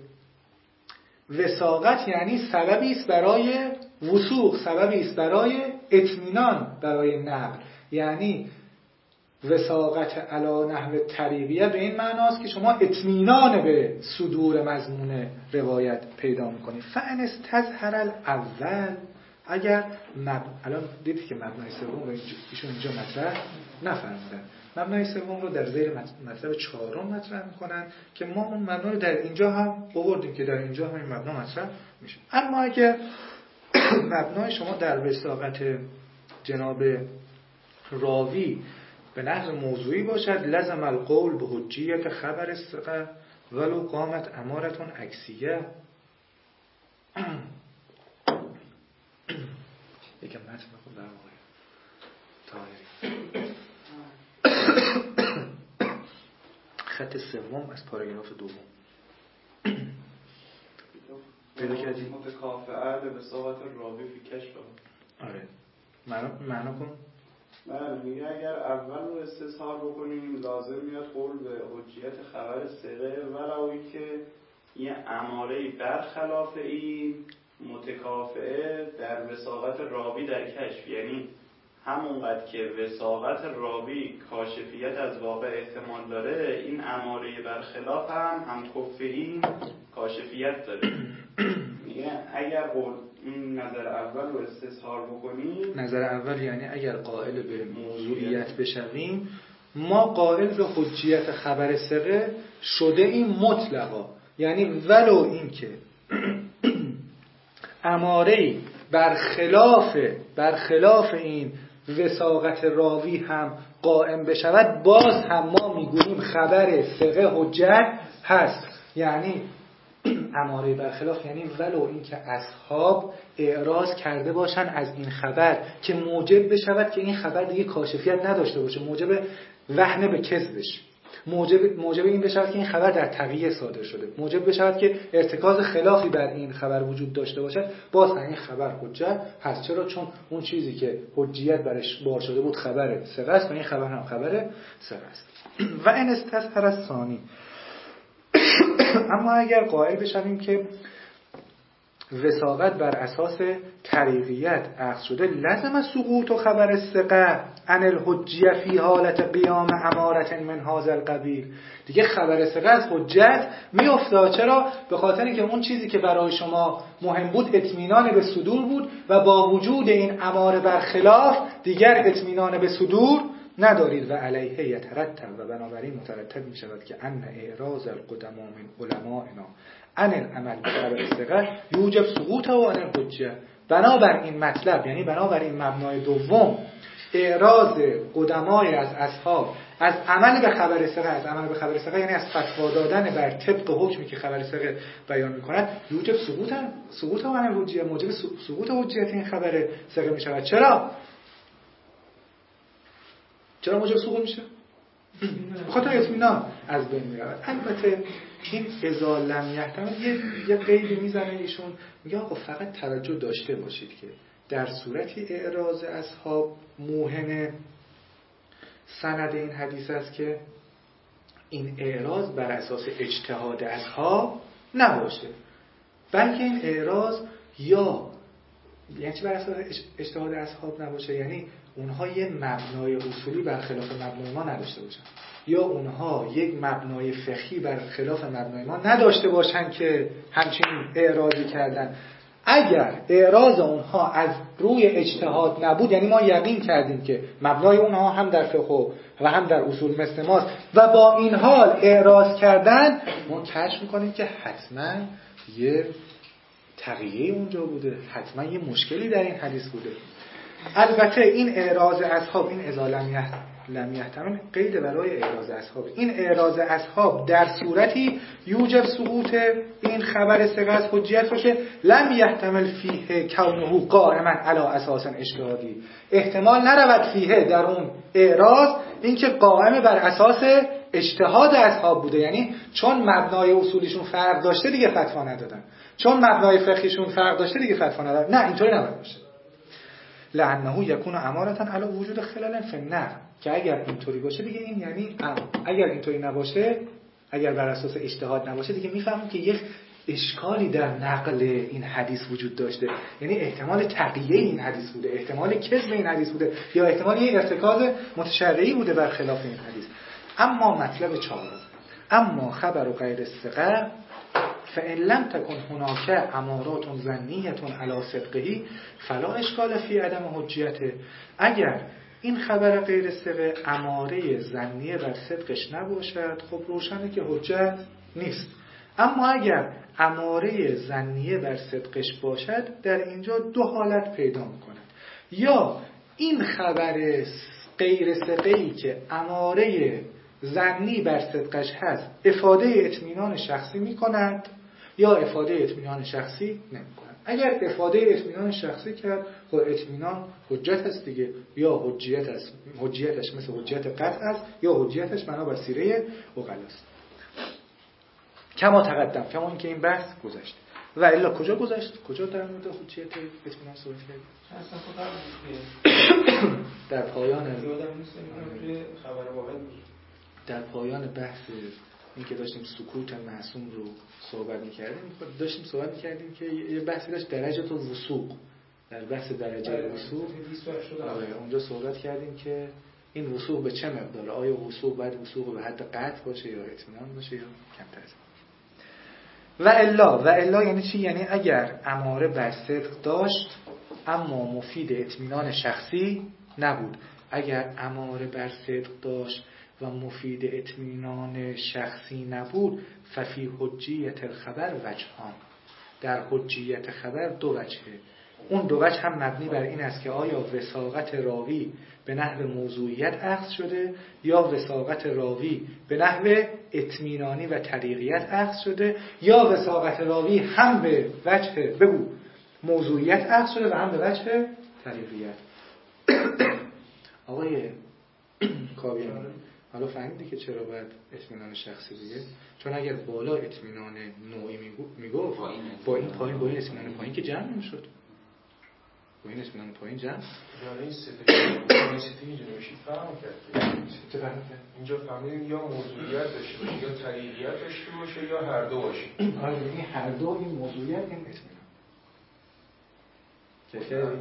[SPEAKER 2] وثاقت یعنی سببی است برای وثوق، سببی است برای اطمینان برای نقل. یعنی وثاقت علی نحو طریقیه به این معناست که شما اطمینان به صدور مضمون روایت پیدا میکنید. فان استظهر الاول، اگر مب... الان دیدید که مبنای سوم رو ایشون اینجا مطرح نفرمودن، مبنای سوم رو در زیر مطلب چهارم مطرح میکنن که ما اون مبنا رو در اینجا هم آوردیم که در اینجا هم این مبنا مطرح میشه. اما اگر مبنای شما در وثاقت جناب راوی به نحو موضوعی باشد، لزم القول به حجیت خبر الثقه ولو قامت امارتون عکسیه. یکم متن بخون در آقای طاهری. خط سوم از پاراگراف دوم پیدا کردیم.
[SPEAKER 5] متکافئه به وثاقت راوی فی کشف.
[SPEAKER 2] آره معنا معنا کن.
[SPEAKER 5] بله میگه اگر اول رو استظهار بکنیم لازم میاد قول به حجیت خبر ثقه ولو که یه اماره برخلاف این متکافئه در وثاقت راوی در کشف، یعنی همونقدر که وثاقت راوی کاشفیت از واقع احتمال داره، این اماره برخلاف هم هم کفهی کاشفیت داره. میگه اگر قول این نظر اول رو استظهار بکنیم،
[SPEAKER 2] نظر اول یعنی اگر قائل به موضوعیت بشویم ما قائل به حجیت خبر ثقه شده این مطلقا، یعنی ولو این که اماره‌ای برخلاف برخلاف این وثاقت راوی هم قائم بشود، باز هم ما میگوییم خبر ثقه حجت هست. یعنی اماره برخلاف یعنی ولو این که اصحاب اعراض کرده باشن از این خبر که موجب بشود که این خبر دیگه کاشفیت نداشته باشه، موجب وهن به کذبش. موجب موجب این بشود که این خبر در تقیه صادر شده، موجب بشود که ارتکاز خلافی بر این خبر وجود داشته باشد، باز این خبر حجت هست. چرا؟ چون اون چیزی که حجیت برش بار شده بود خبر ثقه است و این خبر هم خبر ثقه است. و ان استظهر الثانی. اما اگر قائل بشویم که وثاقت بر اساس طریقیت اخذ شده، لازم سقوط و خبر الثقه عن الحجیه فی حالت قیام امارت من هذا القبیل، دیگه خبر ثقه از حجت میافتاد. چرا؟ به خاطر اینکه اون چیزی که برای شما مهم بود اطمینان به صدور بود و با وجود این اماره بر خلاف دیگر اطمینان به صدور ندارید و علیه یترتب، و بنابراین مترتب می شود که ان اعراض القدما من علمائنا عن العمل بخبر الثقه یوجب سقوط و عن الحجه. بنابر این مطلب، یعنی بنابر این مبنای دوم، اعراض قدمای از اصحاب از عمل به خبر ثقه، از عمل به خبر ثقه یعنی از فتوا دادن بر طبق حکمی که خبر ثقه بیان می‌کند، یوجب سقوط سقوط و عن الحجه، موجب سقوط حجیت این خبر ثقه می شود. چرا؟ چرا موجب سقوط میشه؟ بخاطر اطمینان از بین میرود. البته این اذا لم یحتمل یه یه قیدی میزنه ایشون، میگه آقا فقط توجه داشته باشید که در صورتی اعراض اصحاب موهن سند این حدیث است که این اعراض بر اساس اجتهاد اصحاب نباشه، بلکه این اعراض یا یعنی چی بر اساس اجتهاد اصحاب نباشه؟ یعنی اونها یه مبنای اصولی بر خلاف مبنای ما نداشته باشن، یا اونها یک مبنای فقهی بر خلاف مبنای ما نداشته باشن که همچین اعراضی کردن. اگر اعراض اونها از روی اجتهاد نبود، یعنی ما یقین کردیم که مبنای اونها هم در فقه و هم در اصول مثل ماست و با این حال اعراض کردن، ما کشف میکنیم که حتما یه تقیه اونجا بوده، حتما یه مشکلی در این حدیث بوده. البته این اعراض اصحاب، این اذا لم یحتمل قید برای اعراض اصحاب، این اعراض اصحاب در صورتی یوجب سقوط این خبر ثقه از حجیت باشه لم یحتمل فیه کونه قائما علی اساس اجتهادی، احتمال نرود فیه در اون اعراض اینکه قائم بر اساس اجتهاد اصحاب بوده، یعنی چون مبنای اصولیشون فرق داشته دیگه فتوا ندادن، چون مبنای فقهیشون فرق داشته دیگه فتوا ندادن. نه، اینطوری نباید باشه. لعنه یکون امارتن علی وجود خلال فی النقل، که اگر اینطوری باشه دیگه این یعنی اگر اینطوری نباشه، اگر بر اساس اجتهاد نباشه، دیگه میفهمیم که یک اشکالی در نقل این حدیث وجود داشته، یعنی احتمال تقیه این حدیث بوده، احتمال کذب این حدیث بوده، یا احتمال یک ارتکاز متشرعی بوده بر خلاف این حدیث. اما مطلب چهارم، اما خبر و غیر الثقه فإن لم تكن هناك امارات ظنیه علی صدقه فلا اشکال فی عدم حجیته. اگر این خبر غیر ثقه اماره ظنیه بر صدقش نباشد، خب روشنه که حجت نیست. اما اگر اماره ظنیه بر صدقش باشد، در اینجا دو حالت پیدا می‌کند. یا این خبر غیر ثقه‌ای که اماره ظنی بر صدقش هست افاده اطمینان شخصی می‌کند، یا افاده اطمینان شخصی نمی‌کند. اگر افاده اطمینان شخصی کرد، خب اطمینان حجت است دیگه، یا حجیت است، حجیتش مثل حجیت قطع است، یا حجیتش بنا بر سیره عقلا است. کما تقدم، کما اینکه این بحث گذشت. و الا کجا گذشت؟ کجا در مورد حجیت اطمینان صحبت کردیم؟ در پایان
[SPEAKER 3] خبر واحد
[SPEAKER 2] در پایان بحث این که داشتیم سکوت معصوم رو صحبت می‌کردیم، داشتیم صحبت می‌کردیم که یه بحثی داشت درجه تو وثوق، در بحث درجه وثوق اونجا صحبت کردیم که این وثوق به چه مقداره، آیا وثوق باید وثوق به حد قطع باشه یا اطمینان باشه یا کمتر از و الا و الا یعنی چی؟ یعنی اگر اماره بر صدق داشت اما مفید اطمینان شخصی نبود. اگر اماره بر صدق داشت و مفید اطمینان شخصی نبود، ففی حجیت الخبر وجهان، در حجیت خبر دو وجهه. اون دو وجه هم مبنی بر این است که آیا وثاقت راوی به نحو موضوعیت اخذ شده یا وثاقت راوی به نحو اطمینانی و طریقیت اخذ شده، یا وثاقت راوی هم به وجه بگو موضوعیت اخذ شده و هم به وجه طریقیت. آقای کاویانی، حالا فهمیدی که چرا باید اطمینان شخصی دیگه؟ چون اگر بالا اطمینان نوعی میگفت با این پایین با این اطمینان پایین که جمع نمیشد. با این اطمینان پایین جمع
[SPEAKER 7] یعنی این سه تا این سه تا اینجا نمیشه فهم کرد.
[SPEAKER 2] چه فهم کرد؟
[SPEAKER 7] اینجا فهمیدیم یا موضوعیت داشته باشه یا طریقیت داشته باشه یا هر دو باشه.
[SPEAKER 2] آره این هر دو، این موضوعیت این اطمینان. چه کردی؟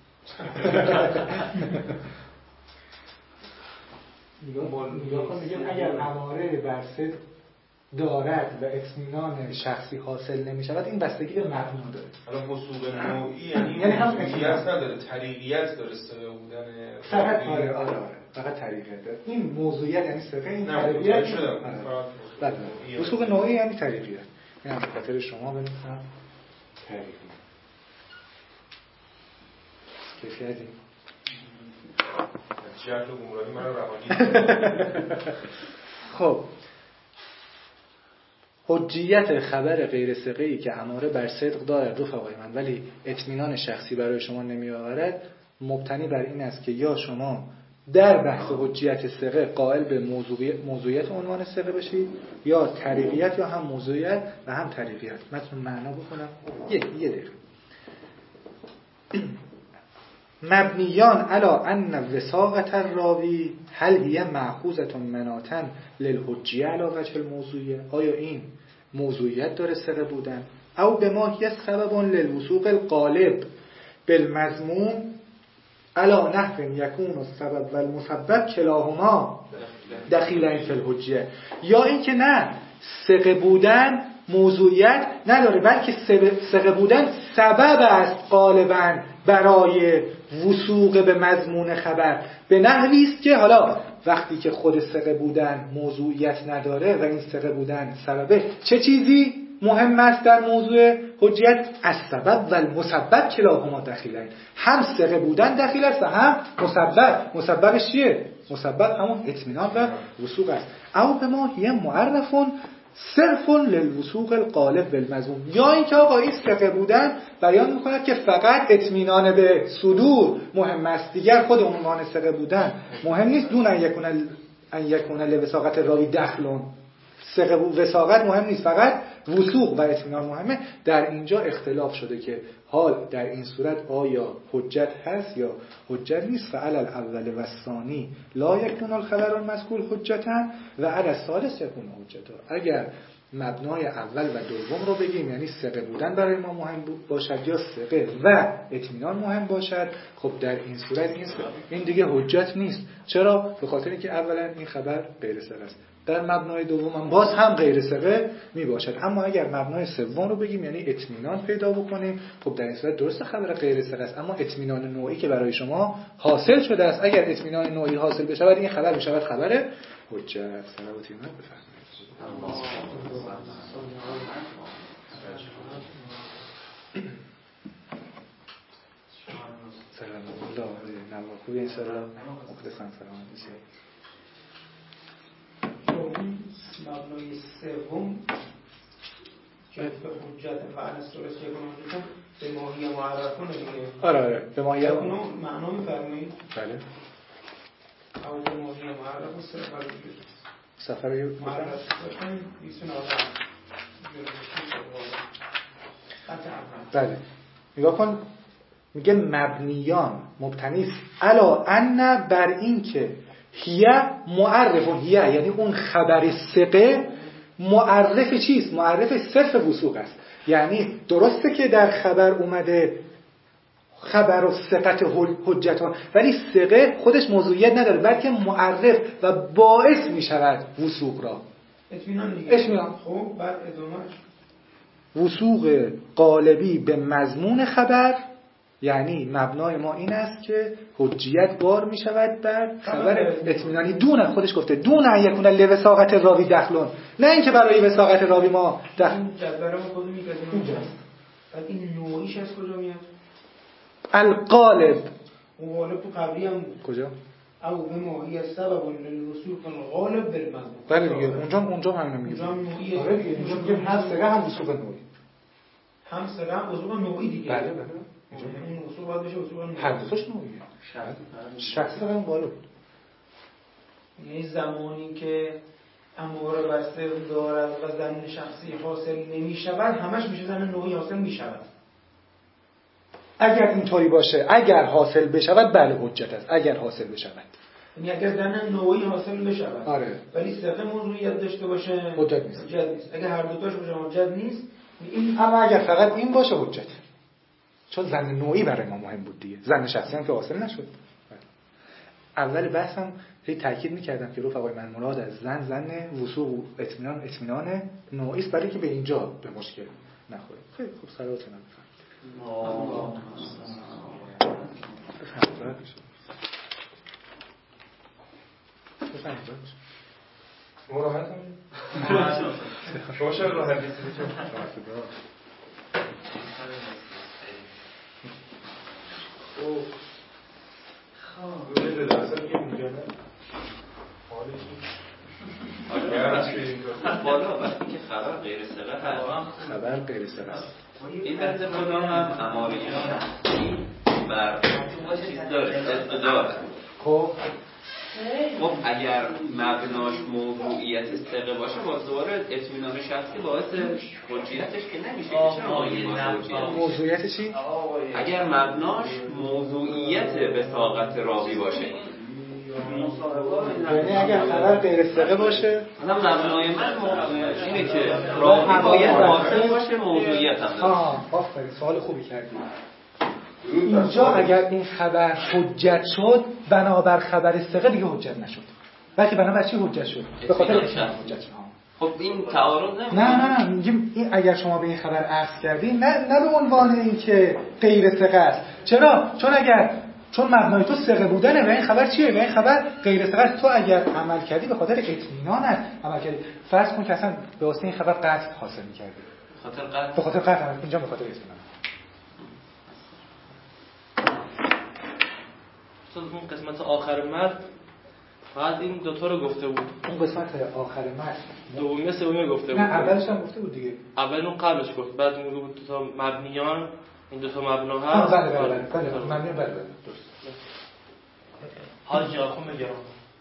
[SPEAKER 2] نگاه کن میگم اگر اماره بر صدق دارد و اطمینان شخصی حاصل نمی شود این بستگی به مبنا داره.
[SPEAKER 7] حالا وثوق نوعی یعنی
[SPEAKER 2] یعنی هم
[SPEAKER 7] موضوعیت نداره، طریقیت داره، ثقه بودن
[SPEAKER 2] فقط آره آره آره فقط طریقیت داره. این موضوعیت یعنی ثقه، این
[SPEAKER 7] طریقیت شدم.
[SPEAKER 2] بله وثوق نوعی یعنی طریقیت. این هم به خاطر شما بنویسم طریقیت. کیف کردیم؟
[SPEAKER 7] جهل و گمراهی من رو روانی.
[SPEAKER 2] خب حجیت خبر غیر ثقه‌ای که اماره بر صدق دارد رفقای من ولی اطمینان شخصی برای شما نمی آورد مبتنی بر این است که یا شما در بحث حجیت ثقه قائل به موضوعیت, موضوعیت عنوان ثقه بشید یا طریقیت یا هم موضوعیت و هم طریقیت. متن معنا بخونم یک یه دقیقه. مبنیان علی ان وثاقة الراوی هل هی مأخوذة مناطا للحجیه علی وجه الموضوعیه، آیا این موضوعیت داره ثقه بودن او به ما هی سبب للوثوق الغالب بالمضمون علی نحو یکون السبب و المسبب کلاهما دخیلین فی الحجیه، یا اینکه نه ثقه بودن موضوعیت نداره بلکه ثقه بودن سبب است غالبا برای وثوق به مضمون خبر، به نحوی است که حالا وقتی که خود ثقه بودن موضوعیت نداره و این ثقه بودن سببه، چه چیزی مهم است در موضوع حجیت؟ السبب و المسبب کلاهما دخیلن، هم ثقه بودن دخیل است و هم مسبب. مسببش چیه؟ مسبب همون اطمینان و وثوق است. او به ما هی معرفون صرف للوثوق الغالب بالمضمون، یا اینکه آقا این ثقه بودن بیان میکند که فقط اطمینان به صدور مهم است، دیگر خود عنوان ثقه بودن مهم نیست. دون ان یکون ان یکون لوثاقت راوی دخلون، ثقه وثاقت مهم نیست، فقط وثوق و اطمینان مهمه. در اینجا اختلاف شده که حال در این صورت آیا حجت هست یا حجت نیست. فعل الاول و الثانی لا یکون الخبر المذکور حجتا و علی الثالث یکون حجتا. اگر مبنای اول و دوم رو بگیم یعنی ثقه بودن برای ما مهم باشد یا ثقه و اطمینان مهم باشد، خب در این صورت این این دیگه حجت نیست. چرا؟ به خاطر اینکه اولا این خبر غیر ثقه است، در مبنای دوم هم باز هم غیر ثقه می باشد. اما اگر مبنای سوم رو بگیم یعنی اطمینان پیدا بکنیم، خب در این صورت درست خبر غیر ثقه است اما اطمینان نوعی که برای شما حاصل شده است، اگر اطمینان نوعی حاصل بشه این خبر میشود خبر حجت. صلوات ایمان بفرمایید. سلام الله نواکو این سلام مخلصان فرامانیسی.
[SPEAKER 3] مبنای سوم که به حجت و انستورس یکون حجتون به ماهی معرفونه دیگه.
[SPEAKER 2] آره آره به ماهی
[SPEAKER 3] اونو معنا میفرمایید؟
[SPEAKER 2] بله.
[SPEAKER 3] او به ماهی معرف و سفر وجود
[SPEAKER 2] سفر
[SPEAKER 3] معرف سفر بیسون آدم
[SPEAKER 2] بله. نگاه کن میگه مبنیان مبتنی علا ان بر این که هیه معرف، هیه یعنی اون خبر ثقه معرف چیست؟ معرف صرف وثوق است. یعنی درسته که در خبر اومده خبر و ثقت حجتان ولی ثقه خودش موضوعیت نداره بلکه معرف و باعث میشود وثوق را.
[SPEAKER 3] اطمینان دیگه.
[SPEAKER 2] اطمینان.
[SPEAKER 3] خب بعد ادامهش
[SPEAKER 2] وثوق غالبی به مضمون خبر، یعنی مبنای ما این است که حجیت بار می شود بر خبر اطمینانی دون، خودش گفته دون ان یکون لوثاقت راوی دخلون، نه اینکه برای وثاقت راوی ما دخل.
[SPEAKER 3] این جدول ما خود میگذیم اینجاست. بعد این نوعیش از کجا میاد؟
[SPEAKER 2] الغالب.
[SPEAKER 3] اون غالب تو قبلی هم بود.
[SPEAKER 2] کجا؟
[SPEAKER 3] او به ماهی سبب للوصول الغالب بالمضمون.
[SPEAKER 2] بله دیگه اونجا اونجا همین میگه.
[SPEAKER 3] اونجا نوعیه.
[SPEAKER 2] آره دیگه اونجا میگه هم ثقه هم وثوق نوعی.
[SPEAKER 3] هم ثقه هم وثوق نوعی دیگه.
[SPEAKER 2] بله بله.
[SPEAKER 3] این وثوق باید بشه وثوق نوعی.
[SPEAKER 2] هر دوش نوعیه. شخصی هم غالب.
[SPEAKER 3] یعنی زمانی که اماره بر صدق دارد و ظن شخصی حاصل نمی شود همش میشه ظن نوعی حاصل می شود.
[SPEAKER 2] اگر اینطوری باشه، اگر حاصل بشود بله حجت است. اگر حاصل بشود
[SPEAKER 3] یعنی اگر ظن نوعی حاصل بشود
[SPEAKER 2] آره،
[SPEAKER 3] ولی صدق موضوعیت داشته باشه
[SPEAKER 2] حجت نیست.
[SPEAKER 3] حجت نیست. اگر هر دو تاش باشه حجت نیست.
[SPEAKER 2] این اما اگر فقط این باشه حجت، چون ظن نوعی برای ما مهم بود دیگه، ظن شخصی هم که حاصل نشد. اول بحثم خیلی تاکید می‌کردم که رفقای من مراد از زن زن وثوق و اطمینان اطمینان نوعی است برای که به اینجا به مشکل نخوره. خیلی خوب صلواتتون بفرمایید.
[SPEAKER 7] مراحت شما شما راحت نیستید خب ببینید درسته که اینجا نه
[SPEAKER 4] بالا وقتی که خبر غیر ثقه هست،
[SPEAKER 2] خبر غیر ثقه است،
[SPEAKER 4] این بنده خدا هم اماریات بر چیز داره، صدق داره.
[SPEAKER 2] خب
[SPEAKER 4] خب اگر مبناش موضوعیت ثقه باشه باز دوباره اطمینان شخصی باعث حجیتش که نمیشه که چرا موضوعیت
[SPEAKER 2] موضوعیت چی؟
[SPEAKER 4] اگر مبناش موضوعیت وثاقت راوی باشه،
[SPEAKER 2] یعنی اگر خبر غیر ثقه باشه
[SPEAKER 4] مثلا مبنای من اینه که راوی باید حاصل باشه موضوعیت هم داره.
[SPEAKER 2] آه آفرین، سوال خوبی کردی. اینجا اگر این خبر حجت شد بنابر خبر ثقه دیگه حجت نشد، بلکه بنابر چی حجت شد؟ به خاطر اطمینان حجت شد.
[SPEAKER 4] خب این تعارض نمیشه.
[SPEAKER 2] نه نه نه میگیم این اگر شما به این خبر عکس کردی نه نه به عنوان این که غیر ثقه است. چرا؟ چون اگر چون مبنای تو ثقه بودنه و این خبر چیه؟ و این خبر غیر ثقه است. تو اگر عمل کردی به خاطر اطمینان است عمل کردی. فرض کن که اصلا به واسطه این خبر قطع حاصل می‌کردی.
[SPEAKER 4] به خاطر قطع
[SPEAKER 2] به خاطر قطع اینجا به خاطر اطمینان.
[SPEAKER 6] اون قسمت آخر متن فقط این دو تا رو گفته بود.
[SPEAKER 2] اون قسمت آخر متن
[SPEAKER 6] دومی سومی گفته بود.
[SPEAKER 2] نه اولش هم گفته بود دیگه.
[SPEAKER 6] اول اون قبلش گفت، بعد موضوع بود دو تا مبنیان، این دو تا مبنا هست.
[SPEAKER 2] آه بله بله بله بله مبنی بله بله درست.
[SPEAKER 6] حاج آخوم گرام.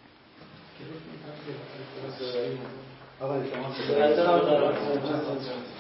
[SPEAKER 2] آقا شما